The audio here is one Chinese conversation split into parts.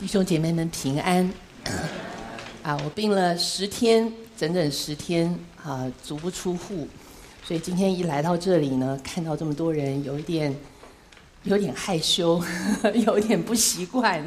弟兄姐妹们平安我病了10天，整整10天足不出户，所以今天一来到这里呢，看到这么多人，有点害羞，有点不习惯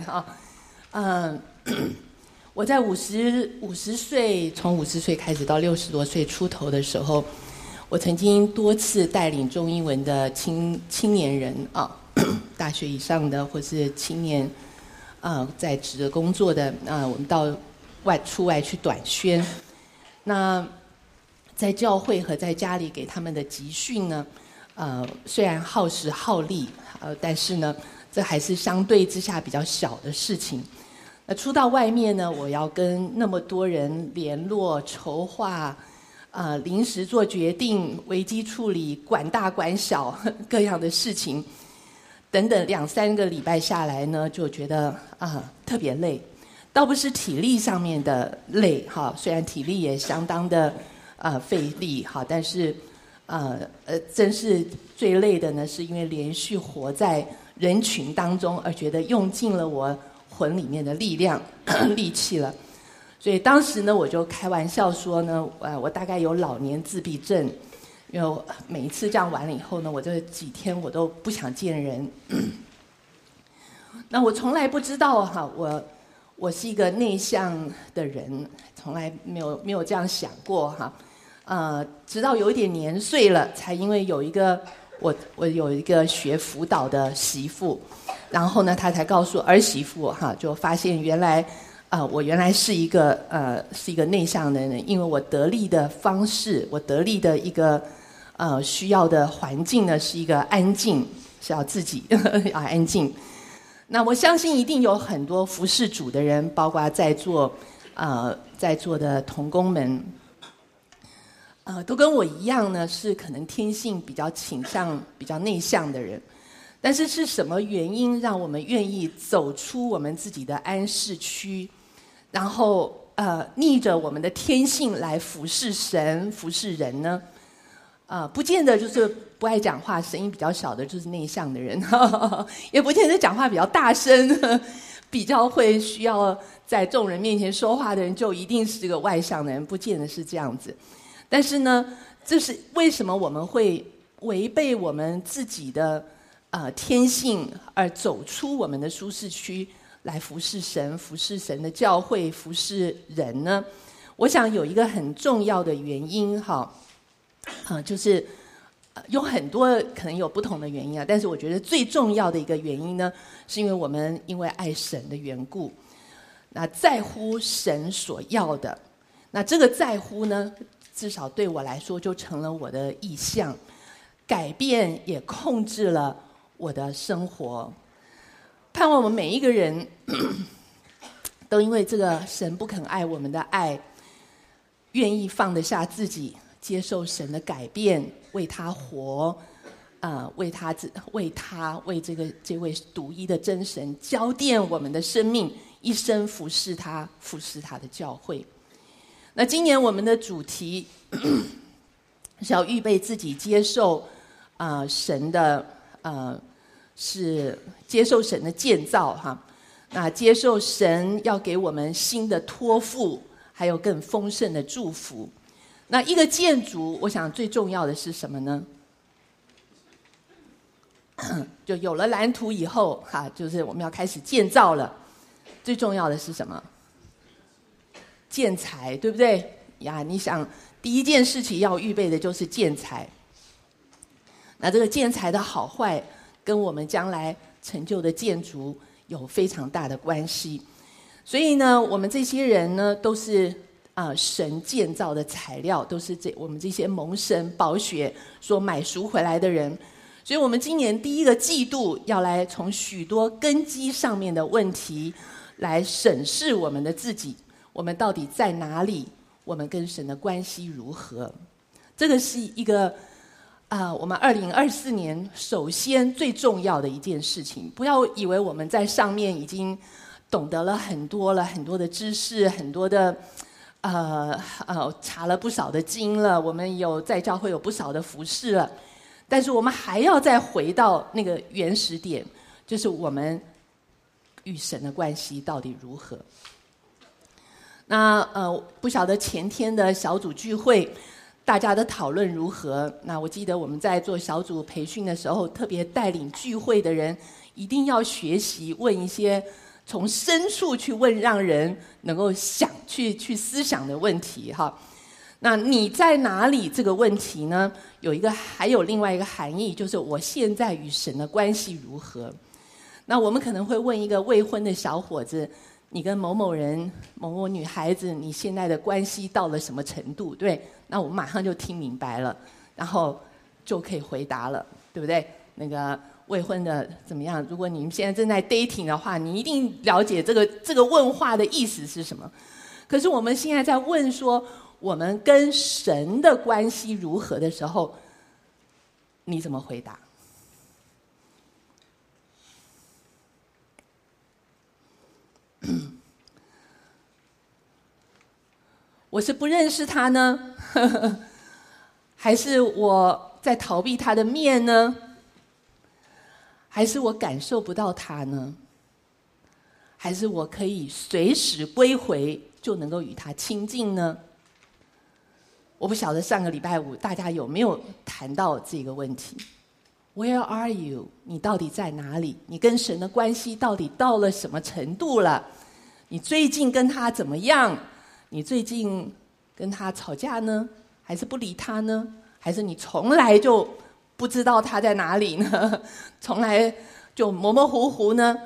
我在50岁，从50岁开始到60多岁出头的时候，我曾经多次带领中英文的青年人大学以上的或是青年在职工作的我们到出外去短宣。那在教会和在家里给他们的集训呢，虽然耗时耗力，但是呢，这还是相对之下比较小的事情。那出到外面呢，我要跟那么多人联络、筹划，临时做决定、危机处理、管大管小各样的事情，等等2-3个礼拜下来呢，就觉得特别累，倒不是体力上面的累虽然体力也相当的费力但是真是最累的呢，是因为连续活在人群当中，而觉得用尽了我魂里面的力量力气了。所以当时呢，我就开玩笑说呢，我大概有老年自闭症，因为我每一次这样完了以后呢，我这几天我都不想见人。那我从来不知道我是一个内向的人，从来没有这样想过直到有一点年岁了，才因为有一个我有一个学辅导的媳妇，然后呢，她才告诉儿媳妇就发现原来我原来是一个内向的人，因为我得力的方式，我得力的一个需要的环境呢，是一个安静，是要自己要安静。那我相信一定有很多服侍主的人，包括在座的同工们，都跟我一样呢，是可能天性比较倾向比较内向的人。但是是什么原因让我们愿意走出我们自己的安适区，然后逆着我们的天性来服侍神、服侍人呢？不见得就是不爱讲话、声音比较小的就是内向的人，也不见得讲话比较大声、比较会需要在众人面前说话的人就一定是个外向的人，不见得是这样子。但是呢，这是为什么我们会违背我们自己的天性，而走出我们的舒适区来服侍神、服侍神的教会、服侍人呢？我想有一个很重要的原因就是有很多可能有不同的原因但是我觉得最重要的一个原因呢，是因为我们因为爱神的缘故，那在乎神所要的，那这个在乎呢，至少对我来说就成了我的意向，改变也控制了我的生活。盼望我们每一个人都因为这个神不肯爱我们的爱，愿意放得下自己，接受神的改变，为他活，为这位独一的真神浇奠我们的生命，一生服侍他的教会。那今年我们的主题是要预备自己接受神的是接受神的建造那接受神要给我们新的托付，还有更丰盛的祝福。那一个建筑，我想最重要的是什么呢？就有了蓝图以后就是我们要开始建造了。最重要的是什么？建材，对不对呀？你想，第一件事情要预备的就是建材。那这个建材的好坏，跟我们将来成就的建筑有非常大的关系。所以呢，我们这些人呢，都是神建造的材料，都是我们这些蒙神宝血所买赎回来的人。所以我们今年第一个季度要来从许多根基上面的问题来审视我们的自己，我们到底在哪里，我们跟神的关系如何。这个是一个我们2024年首先最重要的一件事情。不要以为我们在上面已经懂得了很多的知识，很多的查了不少的经了，我们有在教会有不少的服事了，但是我们还要再回到那个原始点，就是我们与神的关系到底如何？那不晓得前天的小组聚会，大家的讨论如何？那我记得我们在做小组培训的时候，特别带领聚会的人一定要学习问一些从深处去问，让人能够去思想的问题哈。那你在哪里这个问题呢？还有另外一个含义，就是我现在与神的关系如何？那我们可能会问一个未婚的小伙子，你跟某某人、某某女孩子，你现在的关系到了什么程度？对，那我们马上就听明白了，然后就可以回答了，对不对？那个未婚的怎么样？如果你们现在正在 dating 的话，你一定了解这个问话的意思是什么。可是我们现在在问说，我们跟神的关系如何的时候，你怎么回答？我是不认识他呢，还是我在逃避他的面呢？还是我感受不到他呢？还是我可以随时归回，就能够与他亲近呢？我不晓得上个礼拜五大家有没有谈到这个问题 ？Where are you？ 你到底在哪里？你跟神的关系到底到了什么程度了？你最近跟他怎么样？你最近跟他吵架呢？还是不理他呢？还是你从来就不知道他在哪里呢？从来就模模糊糊呢？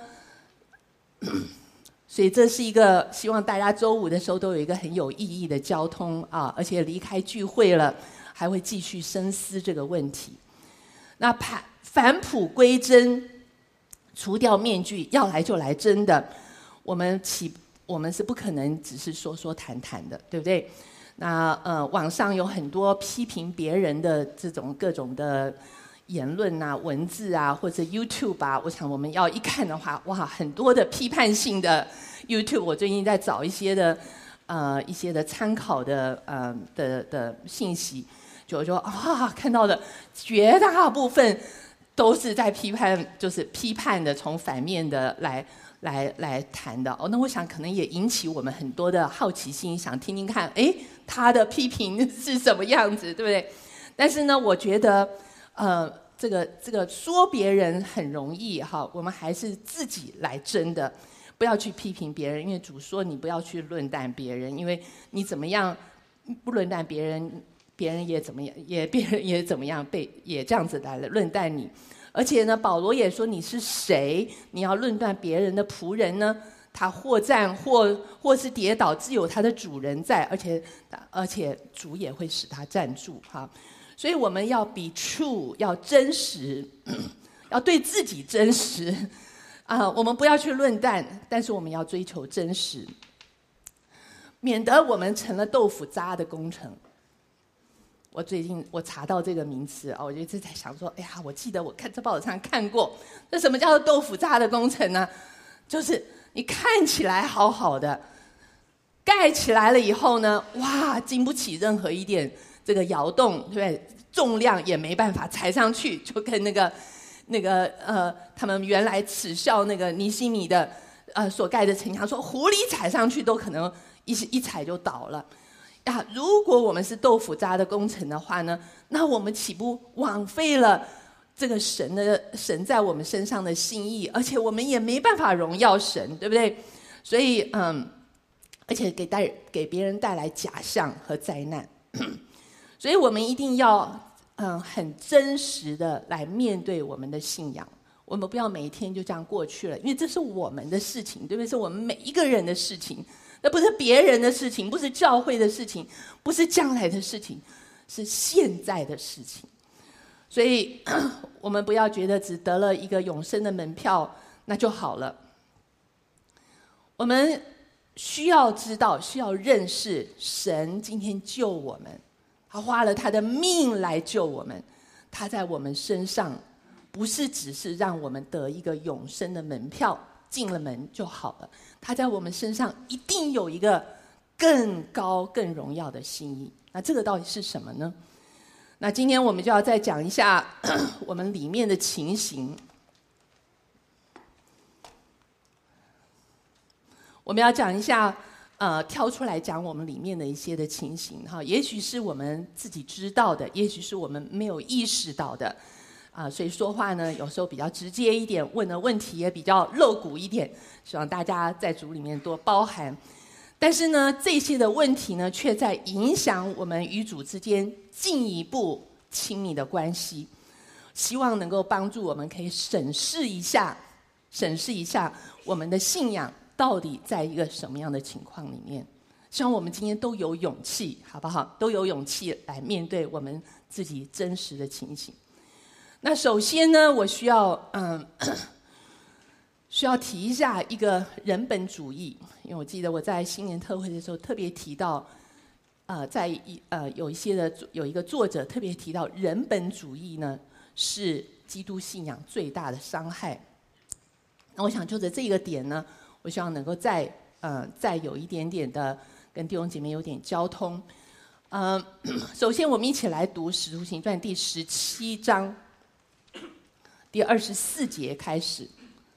所以这是一个希望大家周五的时候都有一个很有意义的交通啊，而且离开聚会了，还会继续深思这个问题。那返璞归真，除掉面具，要来就来真的。我们是不可能只是说说谈谈的，对不对？那网上有很多批评别人的这种各种的言论啊、文字啊，或者 YouTube 啊，我想我们要一看的话，哇，很多的批判性的 YouTube。我最近在找一些的参考的信息，就说看到的绝大部分都是在批判，就是批判的从反面的来谈的。那我想可能也引起我们很多的好奇心，想听听看，他的批评是什么样子，对不对？但是呢，我觉得这个说别人很容易哈，我们还是自己来争的，不要去批评别人，因为主说你不要去论断别人，因为你怎么样不论断别人，别人也怎么样，别人也怎么样也这样子来论断你。而且呢，保罗也说你是谁，你要论断别人的仆人呢？他或战或是跌倒，自有他的主人在，而且主也会使他站住哈。所以我们要be true，要真实，要对自己真实我们不要去论断，但是我们要追求真实，免得我们成了豆腐渣的工程。我最近查到这个名词我就一直在想说，我记得我看在报纸上看过，那什么叫做豆腐渣的工程呢？就是你看起来好好的，盖起来了以后呢，哇，经不起任何一点这个摇动，对不对？重量也没办法踩上去，就跟他们原来耻笑那个尼希米的所盖的城墙，说狐狸踩上去都可能一踩就倒了。如果我们是豆腐渣的工程的话呢，那我们岂不枉费了这个神在我们身上的心意，而且我们也没办法荣耀神，对不对？所以而且给别人带来假象和灾难。所以我们一定要很真实的来面对我们的信仰，我们不要每一天就这样过去了，因为这是我们的事情，对不对？是我们每一个人的事情，那不是别人的事情，不是教会的事情，不是将来的事情，是现在的事情。所以我们不要觉得只得了一个永生的门票那就好了，我们需要知道，需要认识神今天救我们，他花了他的命来救我们，他在我们身上不是只是让我们得一个永生的门票，进了门就好了，他在我们身上一定有一个更高更荣耀的心意。那这个到底是什么呢？那今天我们就要再讲一下我们里面的情形。 我们要讲一下，挑出来讲我们里面的一些的情形哈，也许是我们自己知道的，也许是我们没有意识到的，所以说话呢有时候比较直接一点，问的问题也比较露骨一点，希望大家在主里面多包涵。但是呢，这些的问题呢，却在影响我们与主之间进一步亲密的关系。希望能够帮助我们可以审视一下我们的信仰到底在一个什么样的情况里面。希望我们今天都有勇气，好不好？都有勇气来面对我们自己真实的情形。那首先呢，我需要提一下一个人本主义，因为我记得我在新年特会的时候特别提到，有一个作者特别提到人本主义呢是基督信仰最大的伤害。那我想就着这个点呢，我希望能够再有一点点的跟弟兄姐妹有点交通。首先我们一起来读《使徒行传》第17章第24节开始。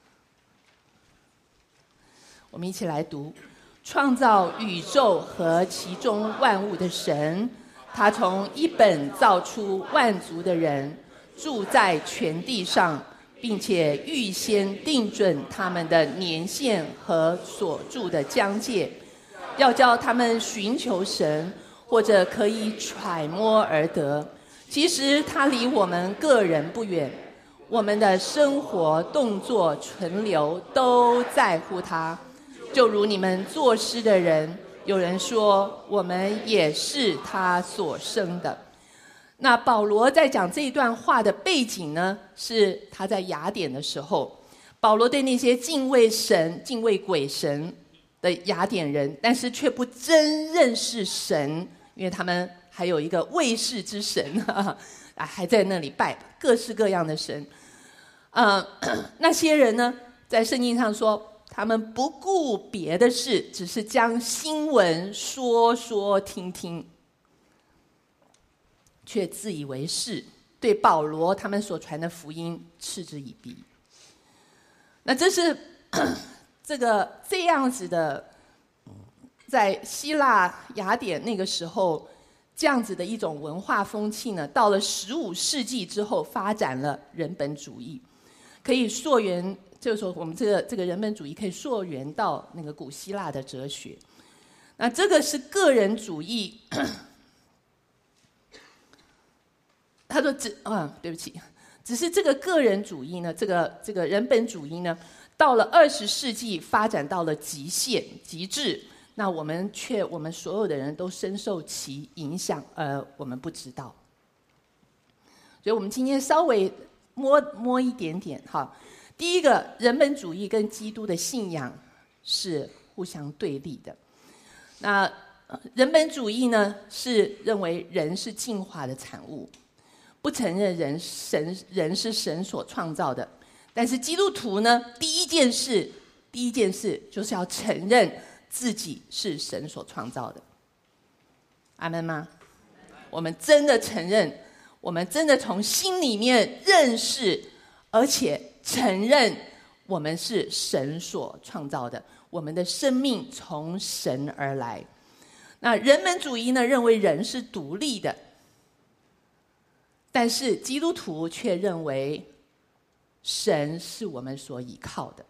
我们一起来读：创造宇宙和其中万物的神，他从一本造出万族的人，住在全地上，并且预先定准他们的年限和所住的疆界，要叫他们寻求神，或者可以揣摩而得。其实他离我们个人不远，我们的生活、动作、存留都在乎他。就如你们作诗的人，有人说我们也是他所生的。那保罗在讲这一段话的背景呢，是他在雅典的时候，保罗对那些敬畏神、敬畏鬼神的雅典人，但是却不真认识神，因为他们还有一个卫士之神，还在那里拜各式各样的神。那些人呢，在圣经上说，他们不顾别的事，只是将新闻说说听听，却自以为是，对保罗他们所传的福音嗤之以鼻。那这是这样子的，在希腊雅典那个时候，这样子的一种文化风气呢，到了15世纪之后，发展了人本主义，可以溯源。就是说，我们这个人本主义可以溯源到那个古希腊的哲学。那这个是个人主义。他说对不起，只是这个个人主义呢，这个人本主义呢，到了20世纪发展到了极限极致。那我们所有的人都深受其影响，我们不知道。所以我们今天稍微摸一点点哈。第一个，人本主义跟基督的信仰是互相对立的。那人本主义呢，是认为人是进化的产物，不承认人是神所创造的。但是基督徒呢，第一件事就是要承认自己是神所创造的。阿们吗？我们真的承认，我们真的从心里面认识，而且承认我们是神所创造的，我们的生命从神而来。那人本主义呢，认为人是独立的，但是基督徒却认为神是我们所依靠的。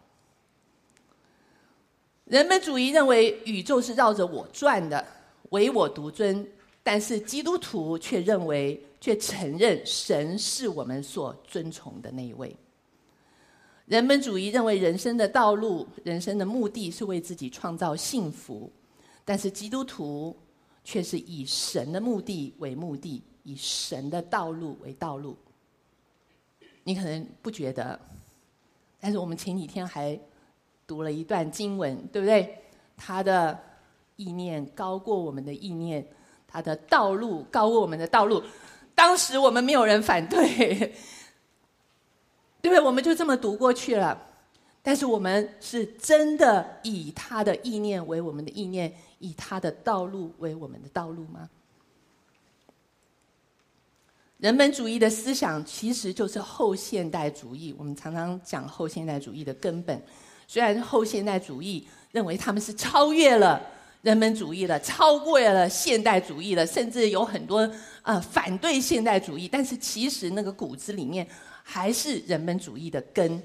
人本主义认为宇宙是绕着我转的，唯我独尊，但是基督徒却承认神是我们所尊崇的那一位。人本主义认为人生的道路、人生的目的是为自己创造幸福，但是基督徒却是以神的目的为目的，以神的道路为道路。你可能不觉得，但是我们前几天还读了一段经文，对不对？他的意念高过我们的意念，他的道路高过我们的道路。当时我们没有人反对，对不对？我们就这么读过去了。但是我们是真的以他的意念为我们的意念，以他的道路为我们的道路吗？人本主义的思想其实就是后现代主义，我们常常讲后现代主义的根本， 虽然后现代主义认为他们是超越了人本主义了，超过了现代主义了，甚至有很多反对现代主义，但是其实那个骨子里面还是人本主义的根。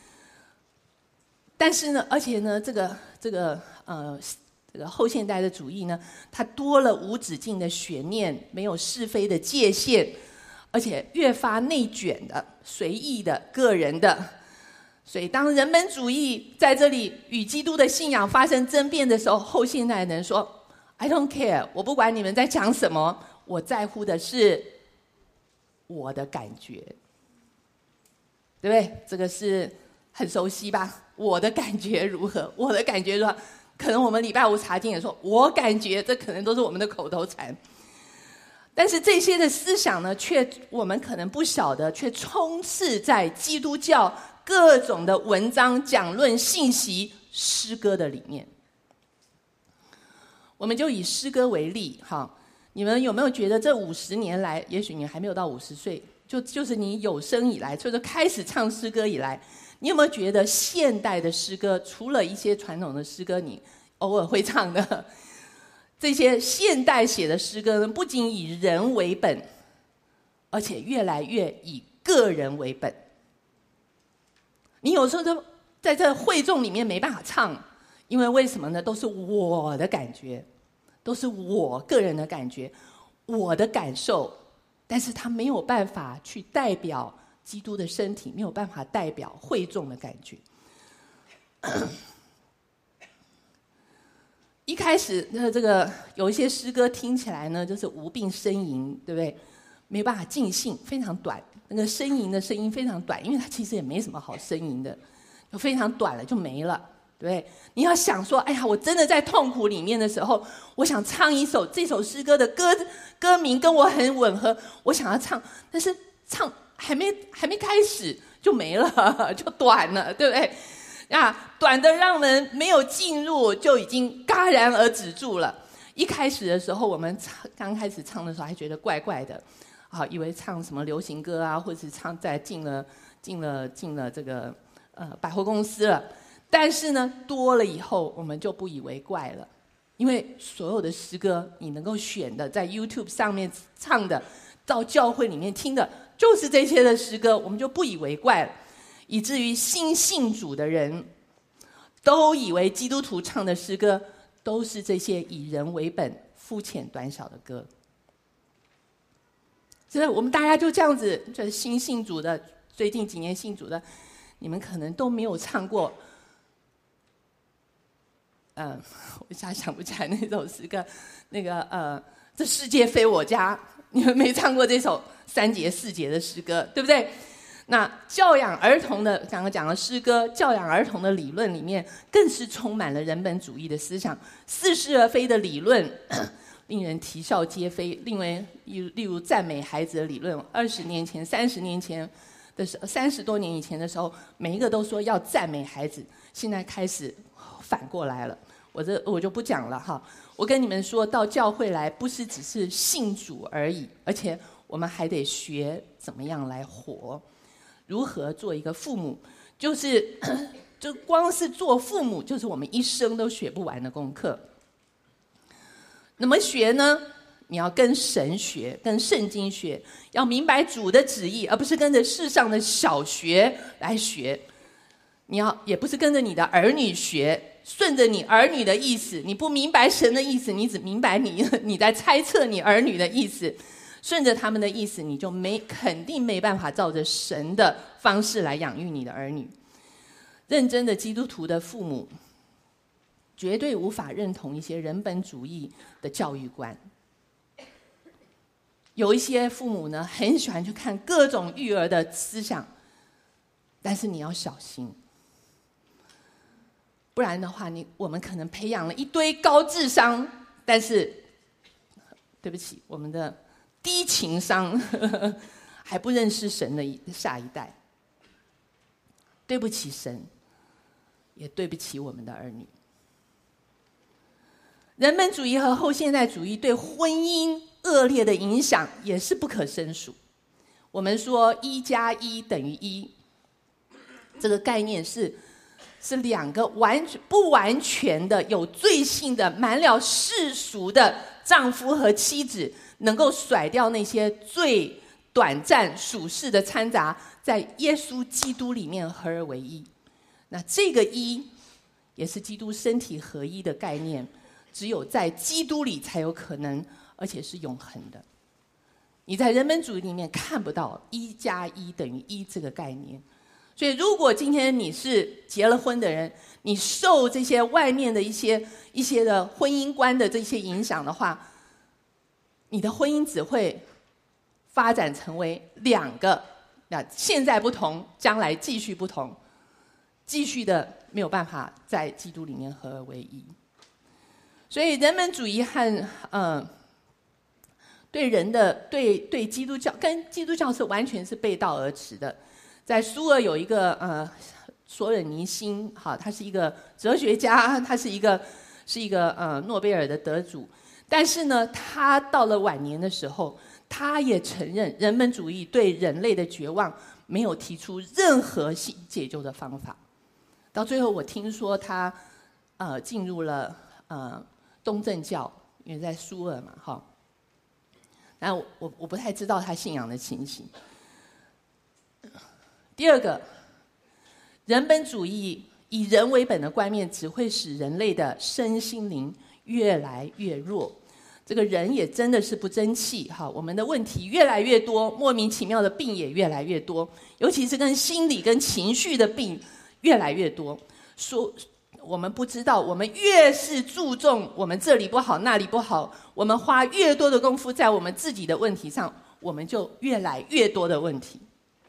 但是呢，而且呢，这个后现代的主义呢，它多了无止境的悬念，没有是非的界限，而且越发内卷的、随意的、个人的。所以，当人本主义在这里与基督的信仰发生争辩的时候，后现代人说 ：“I don't care， 我不管你们在讲什么，我在乎的是我的感觉，对不对？这个是很熟悉吧？我的感觉如何？我的感觉如何？可能我们礼拜五查经也说，我感觉，这可能都是我们的口头禅。但是这些的思想呢，我们可能不晓得，却充斥在基督教各种的文章、讲论、信息、诗歌的里面。我们就以诗歌为例，哈，你们有没有觉得这50年来，也许你还没有到50岁，就是你有生以来，就是开始唱诗歌以来，你有没有觉得现代的诗歌，除了一些传统的诗歌你偶尔会唱的，这些现代写的诗歌呢，不仅以人为本，而且越来越以个人为本。你有时候都在这会众里面没办法唱，因为为什么呢？都是我的感觉，都是我个人的感觉，我的感受，但是他没有办法去代表基督的身体，没有办法代表会众的感觉。一开始这个有一些诗歌听起来呢，就是无病呻吟，对不对？没办法尽兴，非常短，那个呻吟的声音非常短，因为它其实也没什么好呻吟的，就非常短了就没了，对不对？你要想说，哎呀，我真的在痛苦里面的时候，我想唱一首这首诗歌的歌名跟我很吻合，我想要唱，但是唱还没开始就没了，就短了，对不对？短的让人没有进入，就已经戛然而止住了。一开始的时候，我们刚开始唱的时候还觉得怪怪的，以为唱什么流行歌啊，或者是唱进了这个百货公司了。但是呢，多了以后，我们就不以为怪了，因为所有的诗歌你能够选的，在 YouTube 上面唱的，到教会里面听的，就是这些的诗歌，我们就不以为怪了。以至于新信主的人都以为基督徒唱的诗歌都是这些以人为本、肤浅短小的歌。所以我们大家就这样子，就是新信主的，最近几年信主的，你们可能都没有唱过。我一下想不起来那首诗歌，这世界非我家，你们没唱过这首3节4节的诗歌，对不对？那教养儿童的，刚刚讲的诗歌，教养儿童的理论里面，更是充满了人本主义的思想，似是而非的理论，令人啼笑皆非。例如赞美孩子的理论，20年前、30年前的时候，30多年以前的时候，每一个都说要赞美孩子，现在开始反过来了。我就不讲了哈。我跟你们说，到教会来，不是只是信主而已，而且我们还得学怎么样来活。如何做一个父母，就光是做父母，就是我们一生都学不完的功课。怎么学呢？你要跟神学，跟圣经学，要明白主的旨意，而不是跟着世上的小学来学。也不是跟着你的儿女学，顺着你儿女的意思。你不明白神的意思，你只明白你在猜测你儿女的意思。顺着他们的意思，你就肯定没办法照着神的方式来养育你的儿女。认真的基督徒的父母，绝对无法认同一些人本主义的教育观。有一些父母呢，很喜欢去看各种育儿的思想，但是你要小心，不然的话，我们可能培养了一堆高智商，但是对不起，我们的低情商还不认识神的下一代，对不起神，也对不起我们的儿女。人本主义和后现代主义对婚姻恶劣的影响也是不可胜数。我们说1+1等于1，这个概念是是两个不完全的、有罪性的、满了世俗的丈夫和妻子，能够甩掉那些最短暂属世的掺杂，在耶稣基督里面合而为一。那这个一，也是基督身体合一的概念，只有在基督里才有可能，而且是永恒的。你在人本主义里面看不到1+1=1这个概念。所以如果今天你是结了婚的人，你受这些外面的一些的婚姻观的这些影响的话，你的婚姻只会发展成为两个，那现在不同，将来继续不同，继续的没有办法在基督里面合而为一。所以人本主义和对人的对基督教跟基督教是完全是背道而驰的。在苏俄有一个索尔尼辛，哈，他是一个哲学家，他是一个诺贝尔的得主。但是呢，他到了晚年的时候，他也承认人本主义对人类的绝望没有提出任何解救的方法。到最后，我听说他进入了东正教，因为在苏俄嘛，哈。但我不太知道他信仰的情形。第二个，人本主义以人为本的观念只会使人类的身心灵越来越弱。这个人也真的是不争气哈，我们的问题越来越多，莫名其妙的病也越来越多，尤其是跟心理跟情绪的病越来越多。我们不知道，我们越是注重我们这里不好那里不好，我们花越多的功夫在我们自己的问题上，我们就越来越多的问题。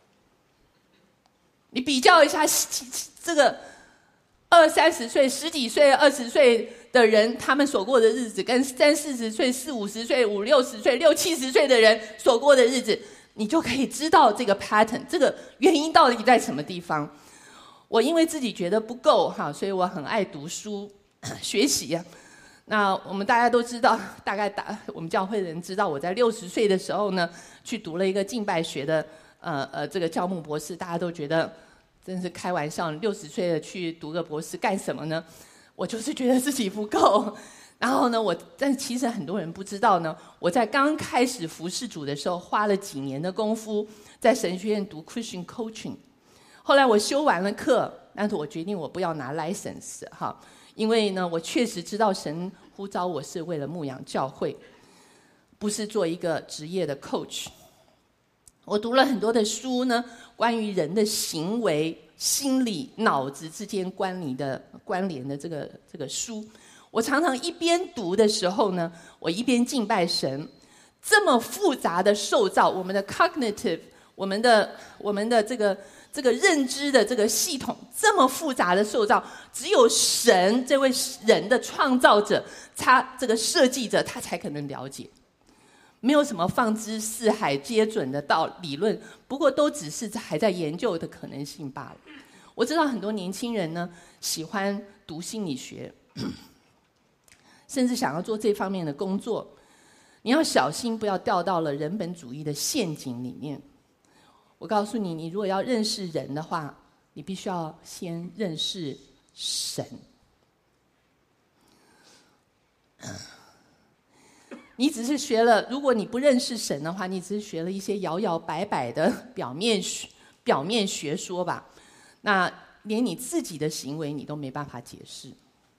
你比较一下这个20-30岁、10几岁、20岁的人，他们所过的日子，跟30-40岁、40-50岁、50-60岁、60-70岁的人所过的日子，你就可以知道这个 pattern， 这个原因到底在什么地方。我因为自己觉得不够哈，所以我很爱读书学习啊。那我们大家都知道，大概我们教会的人知道，我在60岁的时候呢，去读了一个敬拜学的这个教牧博士，大家都觉得真是开玩笑，60岁的去读个博士干什么呢？我就是觉得自己不够。然后呢，但其实很多人不知道呢，我在刚开始服侍主的时候，花了几年的功夫在神学院读 Christian Coaching。后来我修完了课，但是我决定我不要拿 license 哈，因为呢，我确实知道神呼召我是为了牧养教会，不是做一个职业的 coach。我读了很多的书呢，关于人的行为、心理、脑子之间关联的这个书。我常常一边读的时候呢，我一边敬拜神。这么复杂的受造，我们的 cognitive， 我们的这个认知的这个系统，这么复杂的受造，只有神这位人的创造者，他这个设计者，他才可能了解。没有什么放之四海皆准的理论，不过都只是还在研究的可能性罢了。我知道很多年轻人呢喜欢读心理学，甚至想要做这方面的工作。你要小心，不要掉到了人本主义的陷阱里面。我告诉你，你如果要认识人的话，你必须要先认识神。你只是学了，如果你不认识神的话，你只是学了一些摇摇摆摆的表面学说吧，那连你自己的行为你都没办法解释。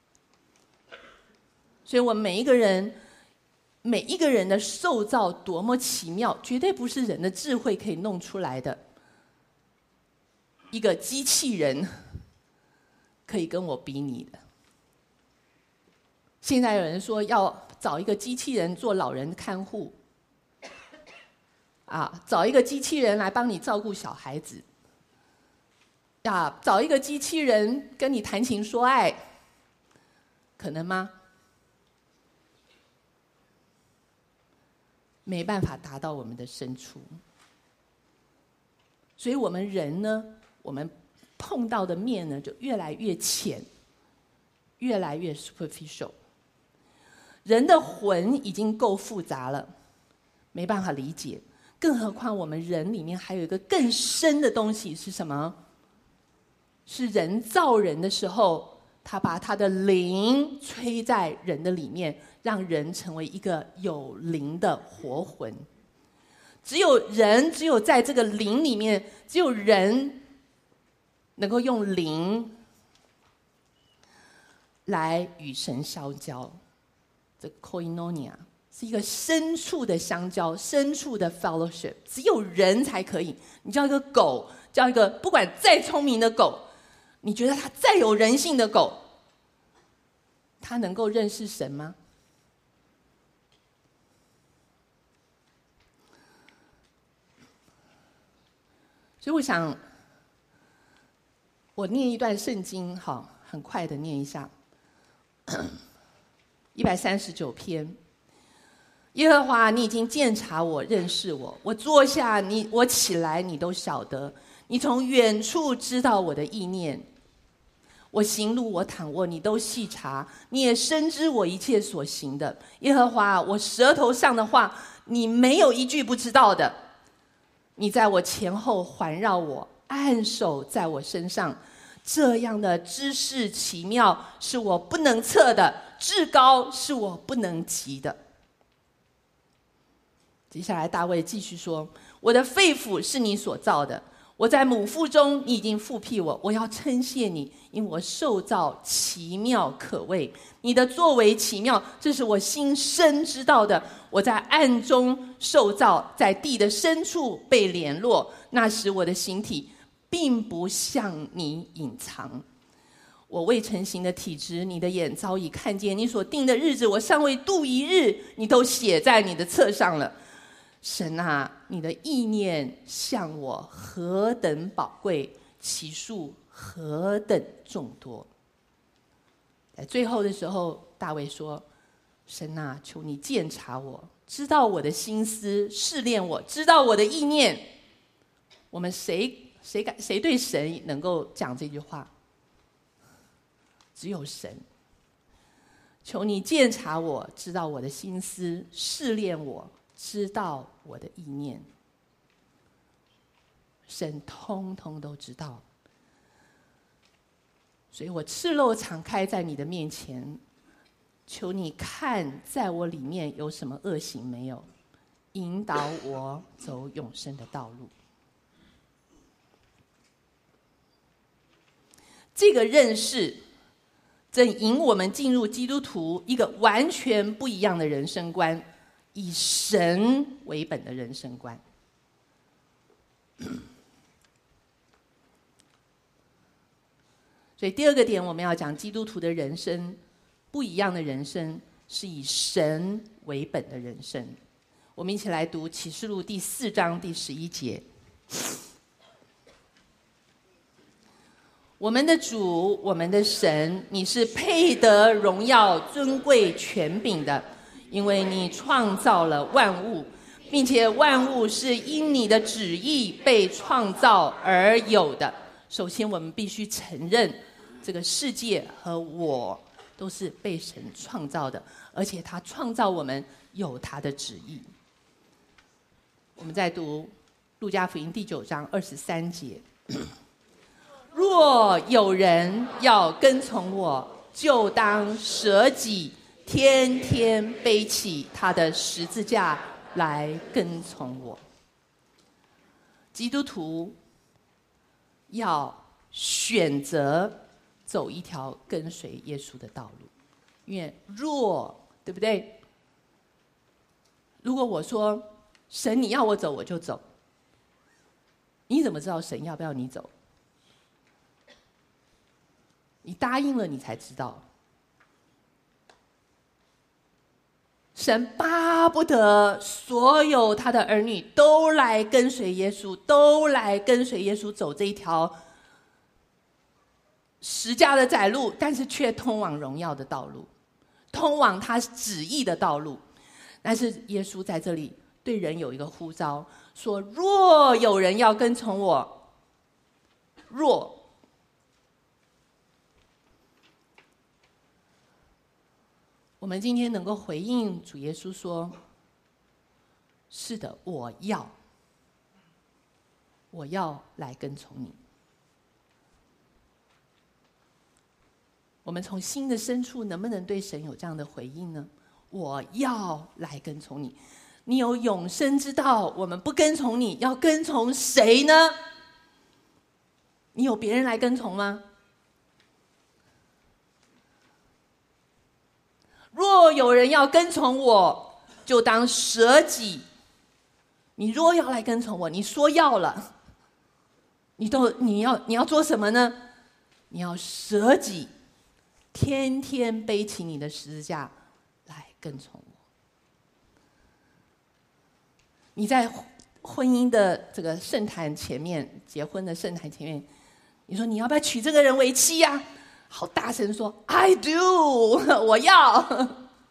所以我们每一个人的受造多么奇妙，绝对不是人的智慧可以弄出来的。一个机器人可以跟我比拟的。现在有人说要找一个机器人做老人看护，找一个机器人来帮你照顾小孩子，找一个机器人跟你谈情说爱，可能吗？没办法达到我们的深处。所以我们人呢，我们碰到的面呢，就越来越浅，越来越 superficial。人的魂已经够复杂了，没办法理解，更何况我们人里面还有一个更深的东西是什么？ 是人造人的时候，他把他的灵吹在人的里面，让人成为一个有灵的活魂。只有在这个灵里面，只有人能够用灵来与神相交。这 koinonia 是一个深处的相交，深处的 fellowship， 只有人才可以。你叫一个狗，叫一个不管再聪明的狗，你觉得它再有人性的狗，它能够认识神吗？所以我想，我念一段圣经，好，很快的念一下。139篇，耶和华，你已经鉴察我，认识我。我坐下，我起来，你都晓得。你从远处知道我的意念。我行路，我躺卧，你都细察。你也深知我一切所行的。耶和华，我舌头上的话，你没有一句不知道的。你在我前后环绕我，按手在我身上，这样的知识奇妙，是我不能测的，至高是我不能及的。接下来大卫继续说，我的肺腑是你所造的，我在母腹中，你已经复辟我。我要称谢你，因我受造奇妙可畏，你的作为奇妙，这是我心深知道的。我在暗中受造，在地的深处被联络，那时我的形体并不向你隐藏。我未成形的体质，你的眼早已看见；你所定的日子，我尚未度一日，你都写在你的册上了。神啊，你的意念向我何等宝贵，其数何等众多。在最后的时候，大卫说，神啊，求你鉴察我，知道我的心思，试炼我，知道我的意念。我们谁对神能够讲这句话？只有神。求你鉴察我，知道我的心思，试炼我，知道我的意念。神通通都知道，所以我赤露敞开在你的面前，求你看在我里面有什么恶行没有，引导我走永生的道路。这个认识正引我们进入基督徒一个完全不一样的人生观，以神为本的人生观。所以第二个点，我们要讲基督徒的人生，不一样的人生是以神为本的人生。我们一起来读启示录第4章第11节。我们的主，我们的神，你是配得荣耀、尊贵、权柄的，因为你创造了万物，并且万物是因你的旨意被创造而有的。首先，我们必须承认，这个世界和我都是被神创造的，而且他创造我们有他的旨意。我们再读路加福音第9章23节。若有人要跟从我，就当舍己，天天背起他的十字架来跟从我。基督徒要选择走一条跟随耶稣的道路，因为对不对？如果我说神你要我走我就走，你怎么知道神要不要你走？你答应了，你才知道。神巴不得所有他的儿女都来跟随耶稣，都来跟随耶稣走这一条十架的窄路，但是却通往荣耀的道路，通往他旨意的道路。但是耶稣在这里对人有一个呼召，说：若有人要跟从我，我们今天能够回应主耶稣说：是的，我要来跟从你。 我们从心的深处能不能对神有这样的回应呢？我要来跟从你，你有永生之道，我们不跟从你，要跟从谁呢？你有别人来跟从吗？若有人要跟从我，就当舍己。你若要来跟从我，你说要了，你要做什么呢？你要舍己，天天背起你的十字架来跟从我。你在婚姻的这个圣坛前面，结婚的圣坛前面，你说你要不要娶这个人为妻呀？好大声说 I do， 我要。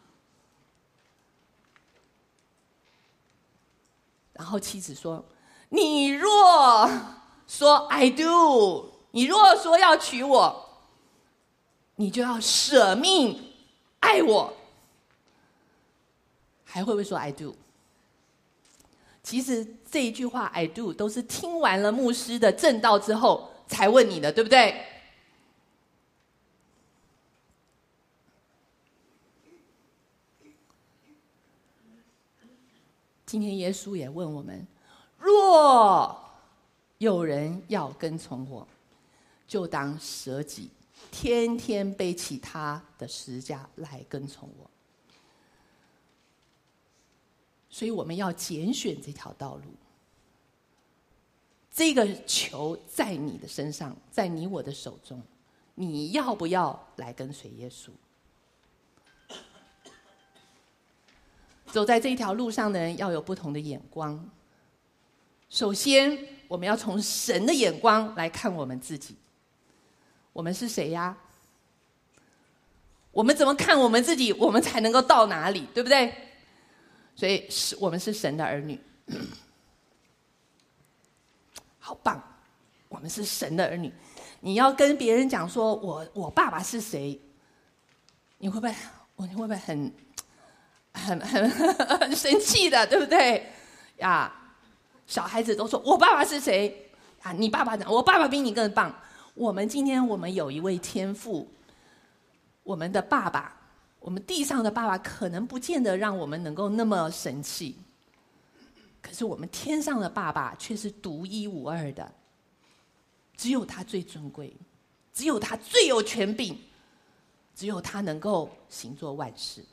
然后妻子说，你若说 I do， 你若说要娶我，你就要舍命爱我。还会不会说 I do？ 其实这一句话 I do 都是听完了牧师的证道之后才问你的，对不对？今天耶稣也问我们，若有人要跟从我，就当舍己，天天背起他的十字架来跟从我。所以我们要拣选这条道路。这个球在你的身上，在你我的手中，你要不要来跟随耶稣？走在这条路上的人要有不同的眼光。首先，我们要从神的眼光来看我们自己。我们是谁呀？我们怎么看我们自己，我们才能够到哪里，对不对？所以我们是神的儿女。好棒，我们是神的儿女。你要跟别人讲说我爸爸是谁，你会不会很生气的，对不对呀？小孩子都说我爸爸是谁啊？你爸爸讲我爸爸比你更棒。我们今天有一位天父，我们的爸爸，我们地上的爸爸可能不见得让我们能够那么生气，可是我们天上的爸爸却是独一无二的，只有他最尊贵，只有他最有权柄，只有他能够行作万事。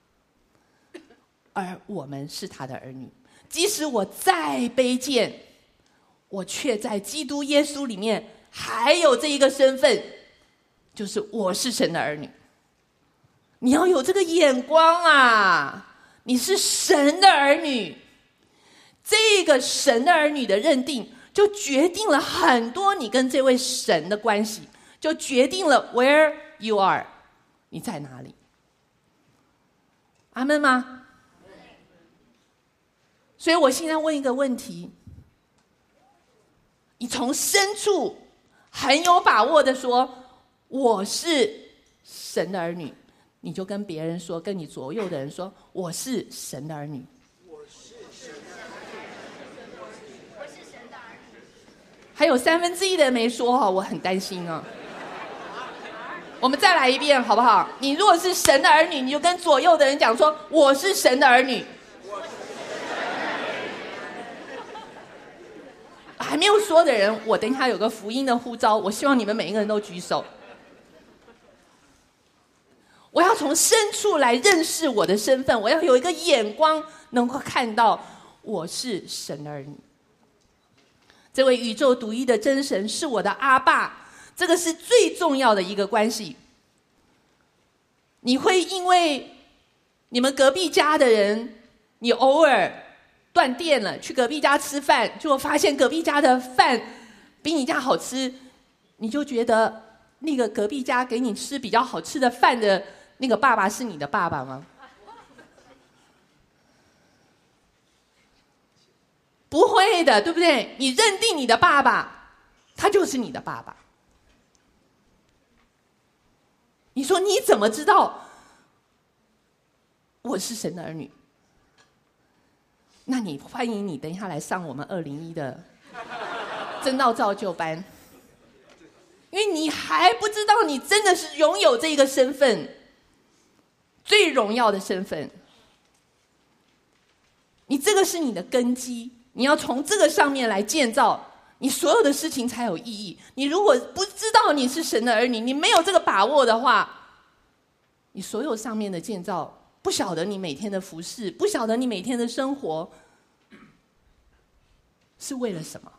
而我们是他的儿女，即使我再卑贱，我却在基督耶稣里面还有这一个身份，就是我是神的儿女。你要有这个眼光啊！你是神的儿女，这个神的儿女的认定，就决定了很多你跟这位神的关系，就决定了 where you are， 你在哪里？阿们吗？所以我现在问一个问题，你从深处很有把握的说我是神的儿女，你就跟别人说，跟你左右的人说，我是神的儿女。还有1/3的人没说哈，我很担心啊。我们再来一遍好不好？你如果是神的儿女，你就跟左右的人讲说，我是神的儿女。还没有说的人，我等一下有个福音的呼召，我希望你们每一个人都举手。我要从深处来认识我的身份，我要有一个眼光能够看到我是神的儿女。这位宇宙独一的真神是我的阿爸，这个是最重要的一个关系。你会因为你们隔壁家的人，你偶尔断电了，去隔壁家吃饭，结果发现隔壁家的饭比你家好吃，你就觉得那个隔壁家给你吃比较好吃的饭的那个爸爸是你的爸爸吗？不会的，对不对？你认定你的爸爸，他就是你的爸爸。你说你怎么知道我是神的儿女？那你欢迎你等一下来上我们201的真道造就班。 因为你还不知道你真的是拥有这个身份，最荣耀的身份。你这个是你的根基，你要从这个上面来建造，你所有的事情才有意义。你如果不知道你是神的儿女，你没有这个把握的话，你所有上面的建造，不晓得你每天的服事，不晓得你每天的生活是为了什么。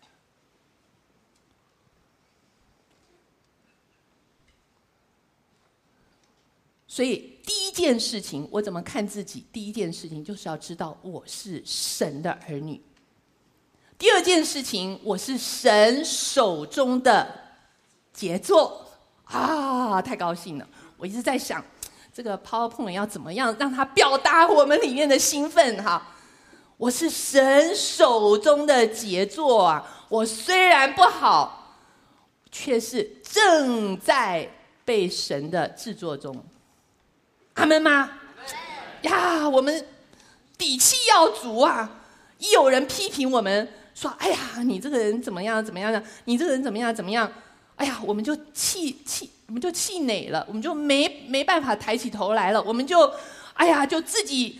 所以第一件事情，我怎么看自己？第一件事情就是要知道我是神的儿女。第二件事情，我是神手中的杰作啊！太高兴了！我一直在想，这个 PowerPoint 要怎么样让它表达我们里面的兴奋哈？我是神手中的杰作啊！我虽然不好，却是正在被神的制作中。阿们吗？呀，我们底气要足啊！一有人批评我们说：“哎呀，你这个人怎么样怎么样的？你这个人怎么样怎么样？”哎呀，我们就气馁了，我们就没办法抬起头来了，我们就哎呀，就自己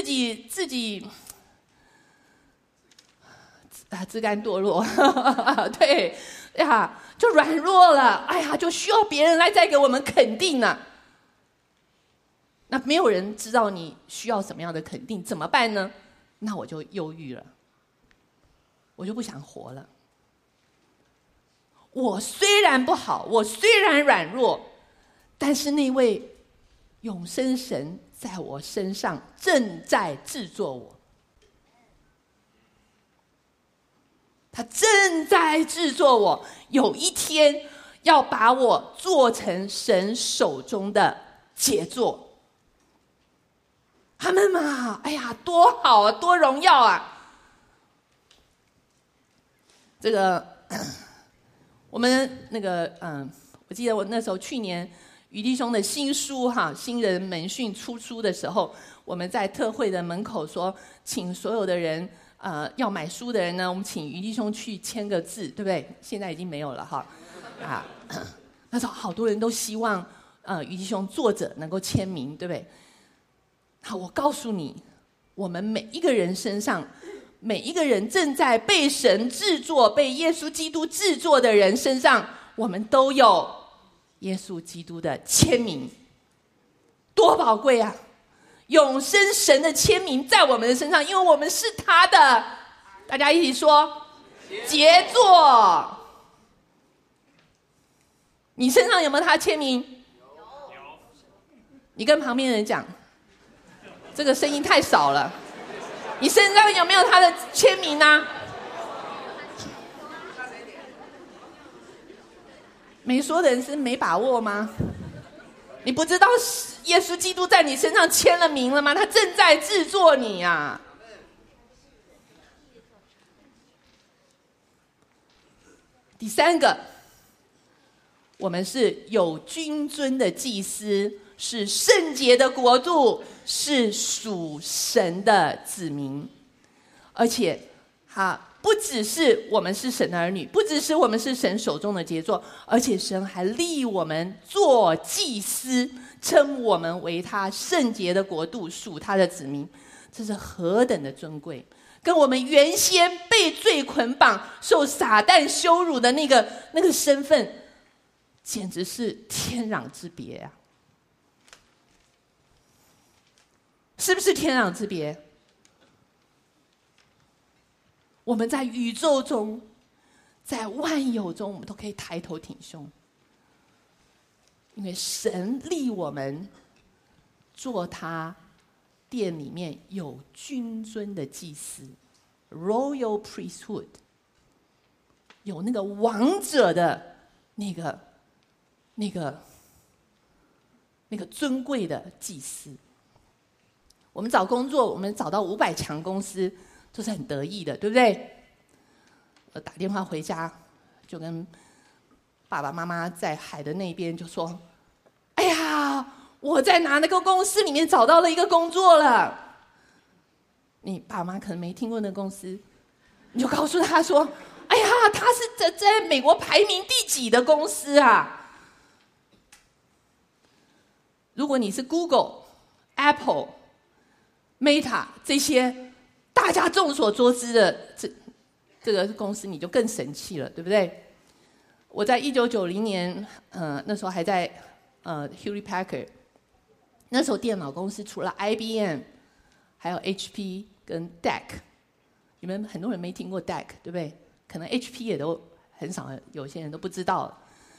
自甘堕落，对呀，就软弱了。哎呀，就需要别人来再给我们肯定呢。那没有人知道你需要什么样的肯定，怎么办呢？那我就忧郁了，我就不想活了。我虽然不好，我虽然软弱，但是那位永生神在我身上正在制作我，他正在制作我，有一天要把我做成神手中的杰作。他们嘛，哎呀，多好啊，多荣耀啊！这个，我们那个，我记得我那时候去年于弟兄的新书哈，新人门训出书的时候，我们在特会的门口说，请所有的人，要买书的人呢，我们请于弟兄去签个字，对不对？现在已经没有了哈，啊，那时候好多人都希望，于弟兄作者能够签名，对不对？好，我告诉你，我们每一个人身上，每一个人正在被神制作、被耶稣基督制作的人身上，我们都有耶稣基督的签名，多宝贵啊！永生神的签名在我们的身上，因为我们是他的。大家一起说，杰作。你身上有没有他的签名？有。你跟旁边人讲。这个声音太少了，你身上有没有他的签名呢？没说的人是没把握吗？你不知道耶稣基督在你身上签了名了吗？他正在制作你呀。第三个，我们是有君尊的祭司，是圣洁的国度，是属神的子民。而且不只是我们是神的儿女，不只是我们是神手中的杰作，而且神还立我们做祭司，称我们为他圣洁的国度，属他的子民。这是何等的尊贵，跟我们原先被罪捆绑、受撒旦羞辱的那个身份，简直是天壤之别啊！是不是天壤之别？我们在宇宙中，在万有中，我们都可以抬头挺胸，因为神立我们做他殿里面有君尊的祭司 ，Royal Priesthood， 有那个王者的那个尊贵的祭司。我们找工作，我们找到500强公司，都是很得意的，对不对？我打电话回家，就跟爸爸妈妈在海的那边就说：“哎呀，我在哪个公司里面找到了一个工作了。”你爸妈可能没听过那个公司，你就告诉他说：“哎呀，它是在美国排名第几的公司啊？如果你是 Google、Apple、Meta 这些大家众所周知的这个公司，你就更神气了，对不对？我在1990年，那时候还在Hewlett Packard， 那时候电脑公司除了 IBM， 还有 HP 跟 DEC， 你们很多人没听过 DEC， 对不对？可能 HP 也都很少，有些人都不知道。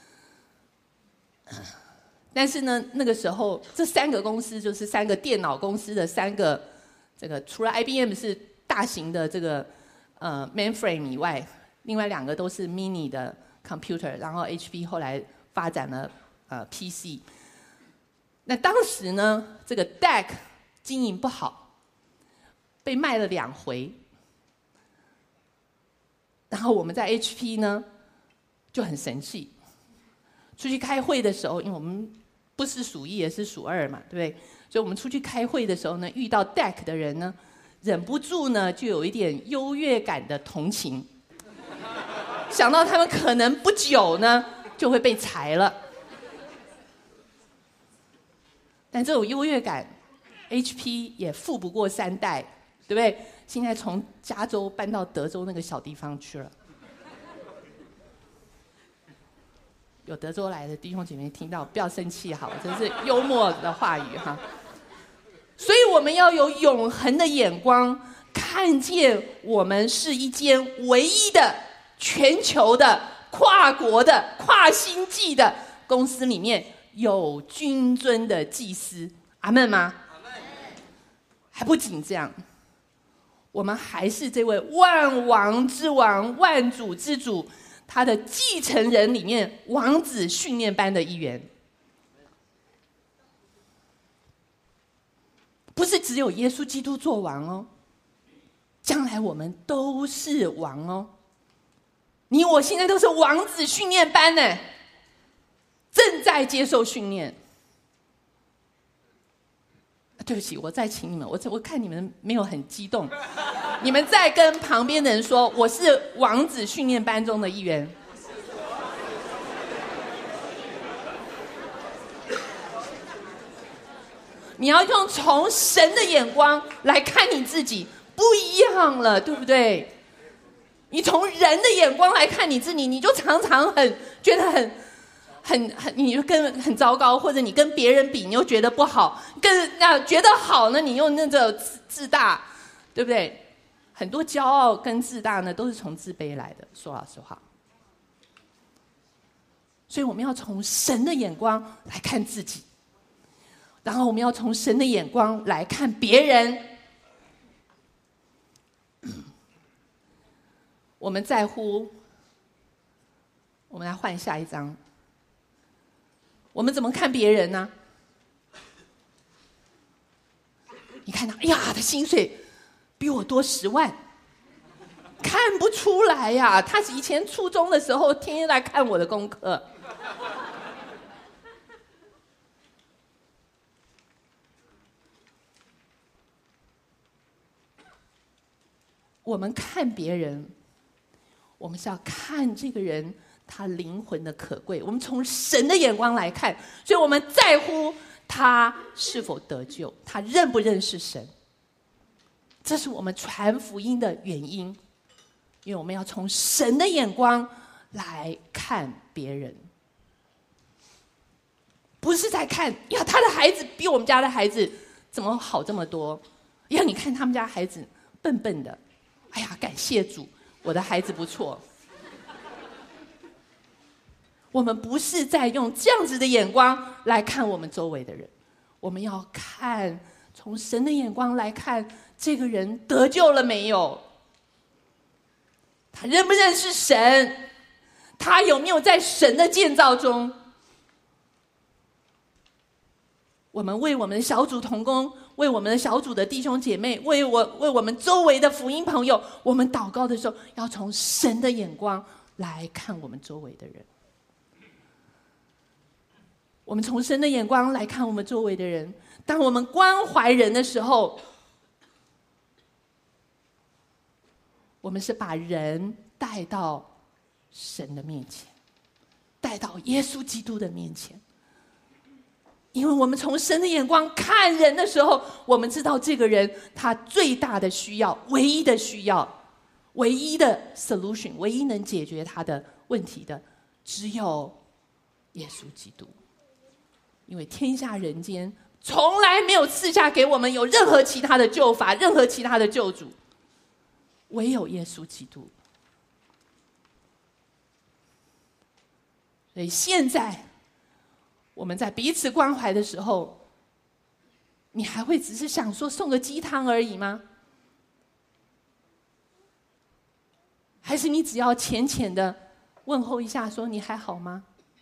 但是呢，那个时候这3个公司就是3个电脑公司的3个这个，除了 IBM 是大型的这个mainframe 以外，另外2个都是 mini 的 computer， 然后 HP 后来发展了PC。那当时呢，这个 DEC 经营不好，被卖了2回。然后我们在 HP 呢就很生气，出去开会的时候，因为我们不是数1也是数2嘛，对不对？所以我们出去开会的时候呢，遇到 DEC 的人呢，忍不住呢就有一点优越感的同情，想到他们可能不久呢就会被裁了。但这种优越感 ，HP 也富不过3代，对不对？现在从加州搬到德州那个小地方去了。有德州来的弟兄姐妹听到，不要生气哈，真是幽默的话语哈。所以我们要有永恒的眼光，看见我们是一间唯一的全球的跨国的跨星际的公司里面有君尊的祭司，阿们吗？阿们。还不仅这样，我们还是这位万王之王、万主之主，他的继承人里面王子训练班的一员。不是只有耶稣基督做王哦，将来我们都是王哦。你我现在都是王子训练班呢，正在接受训练。对不起，我再请你们，我看你们没有很激动，你们再跟旁边的人说，我是王子训练班中的一员。你要用从神的眼光来看你自己，不一样了，对不对？你从人的眼光来看你自己，你就常常觉得你就很糟糕，或者你跟别人比，你又觉得不好；觉得好呢，你又那个自大，对不对？很多骄傲跟自大呢，都是从自卑来的。说老实话，所以我们要从神的眼光来看自己，然后我们要从神的眼光来看别人。我们在乎，我们来换下一张。我们怎么看别人呢？你看他，哎呀，他薪水比我多10万，看不出来呀。他以前初中的时候，天天来看我的功课。我们看别人，我们是要看这个人他灵魂的可贵，我们从神的眼光来看，所以我们在乎他是否得救，他认不认识神。这是我们传福音的原因，因为我们要从神的眼光来看别人，不是在看呀他的孩子比我们家的孩子怎么好这么多，呀你看他们家孩子笨笨的，哎呀感谢主，我的孩子不错。我们不是在用这样子的眼光来看我们周围的人，我们要看从神的眼光来看这个人得救了没有，他认不认识神，他有没有在神的建造中。我们为我们的小组同工，为我们的小组的弟兄姐妹，为我们周围的福音朋友，我们祷告的时候要从神的眼光来看我们周围的人。我们从神的眼光来看我们周围的人，当我们关怀人的时候，我们是把人带到神的面前，带到耶稣基督的面前。因为我们从神的眼光看人的时候，我们知道这个人他最大的需要，唯一的需要，唯一的 solution， 唯一能解决他的问题的，只有耶稣基督。因为天下人间从来没有赐下给我们有任何其他的救法，任何其他的救主，唯有耶稣基督。所以现在我们在彼此关怀的时候，你还会只是想说送个鸡汤而已吗？还是你只要浅浅的问候一下，说你还好吗？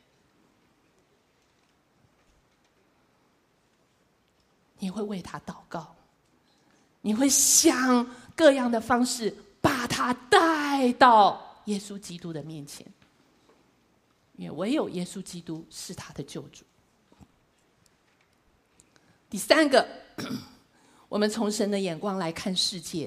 你会为他祷告，你会想各样的方式把他带到耶稣基督的面前，因为唯有耶稣基督是他的救主。第三个，我们从神的眼光来看世界，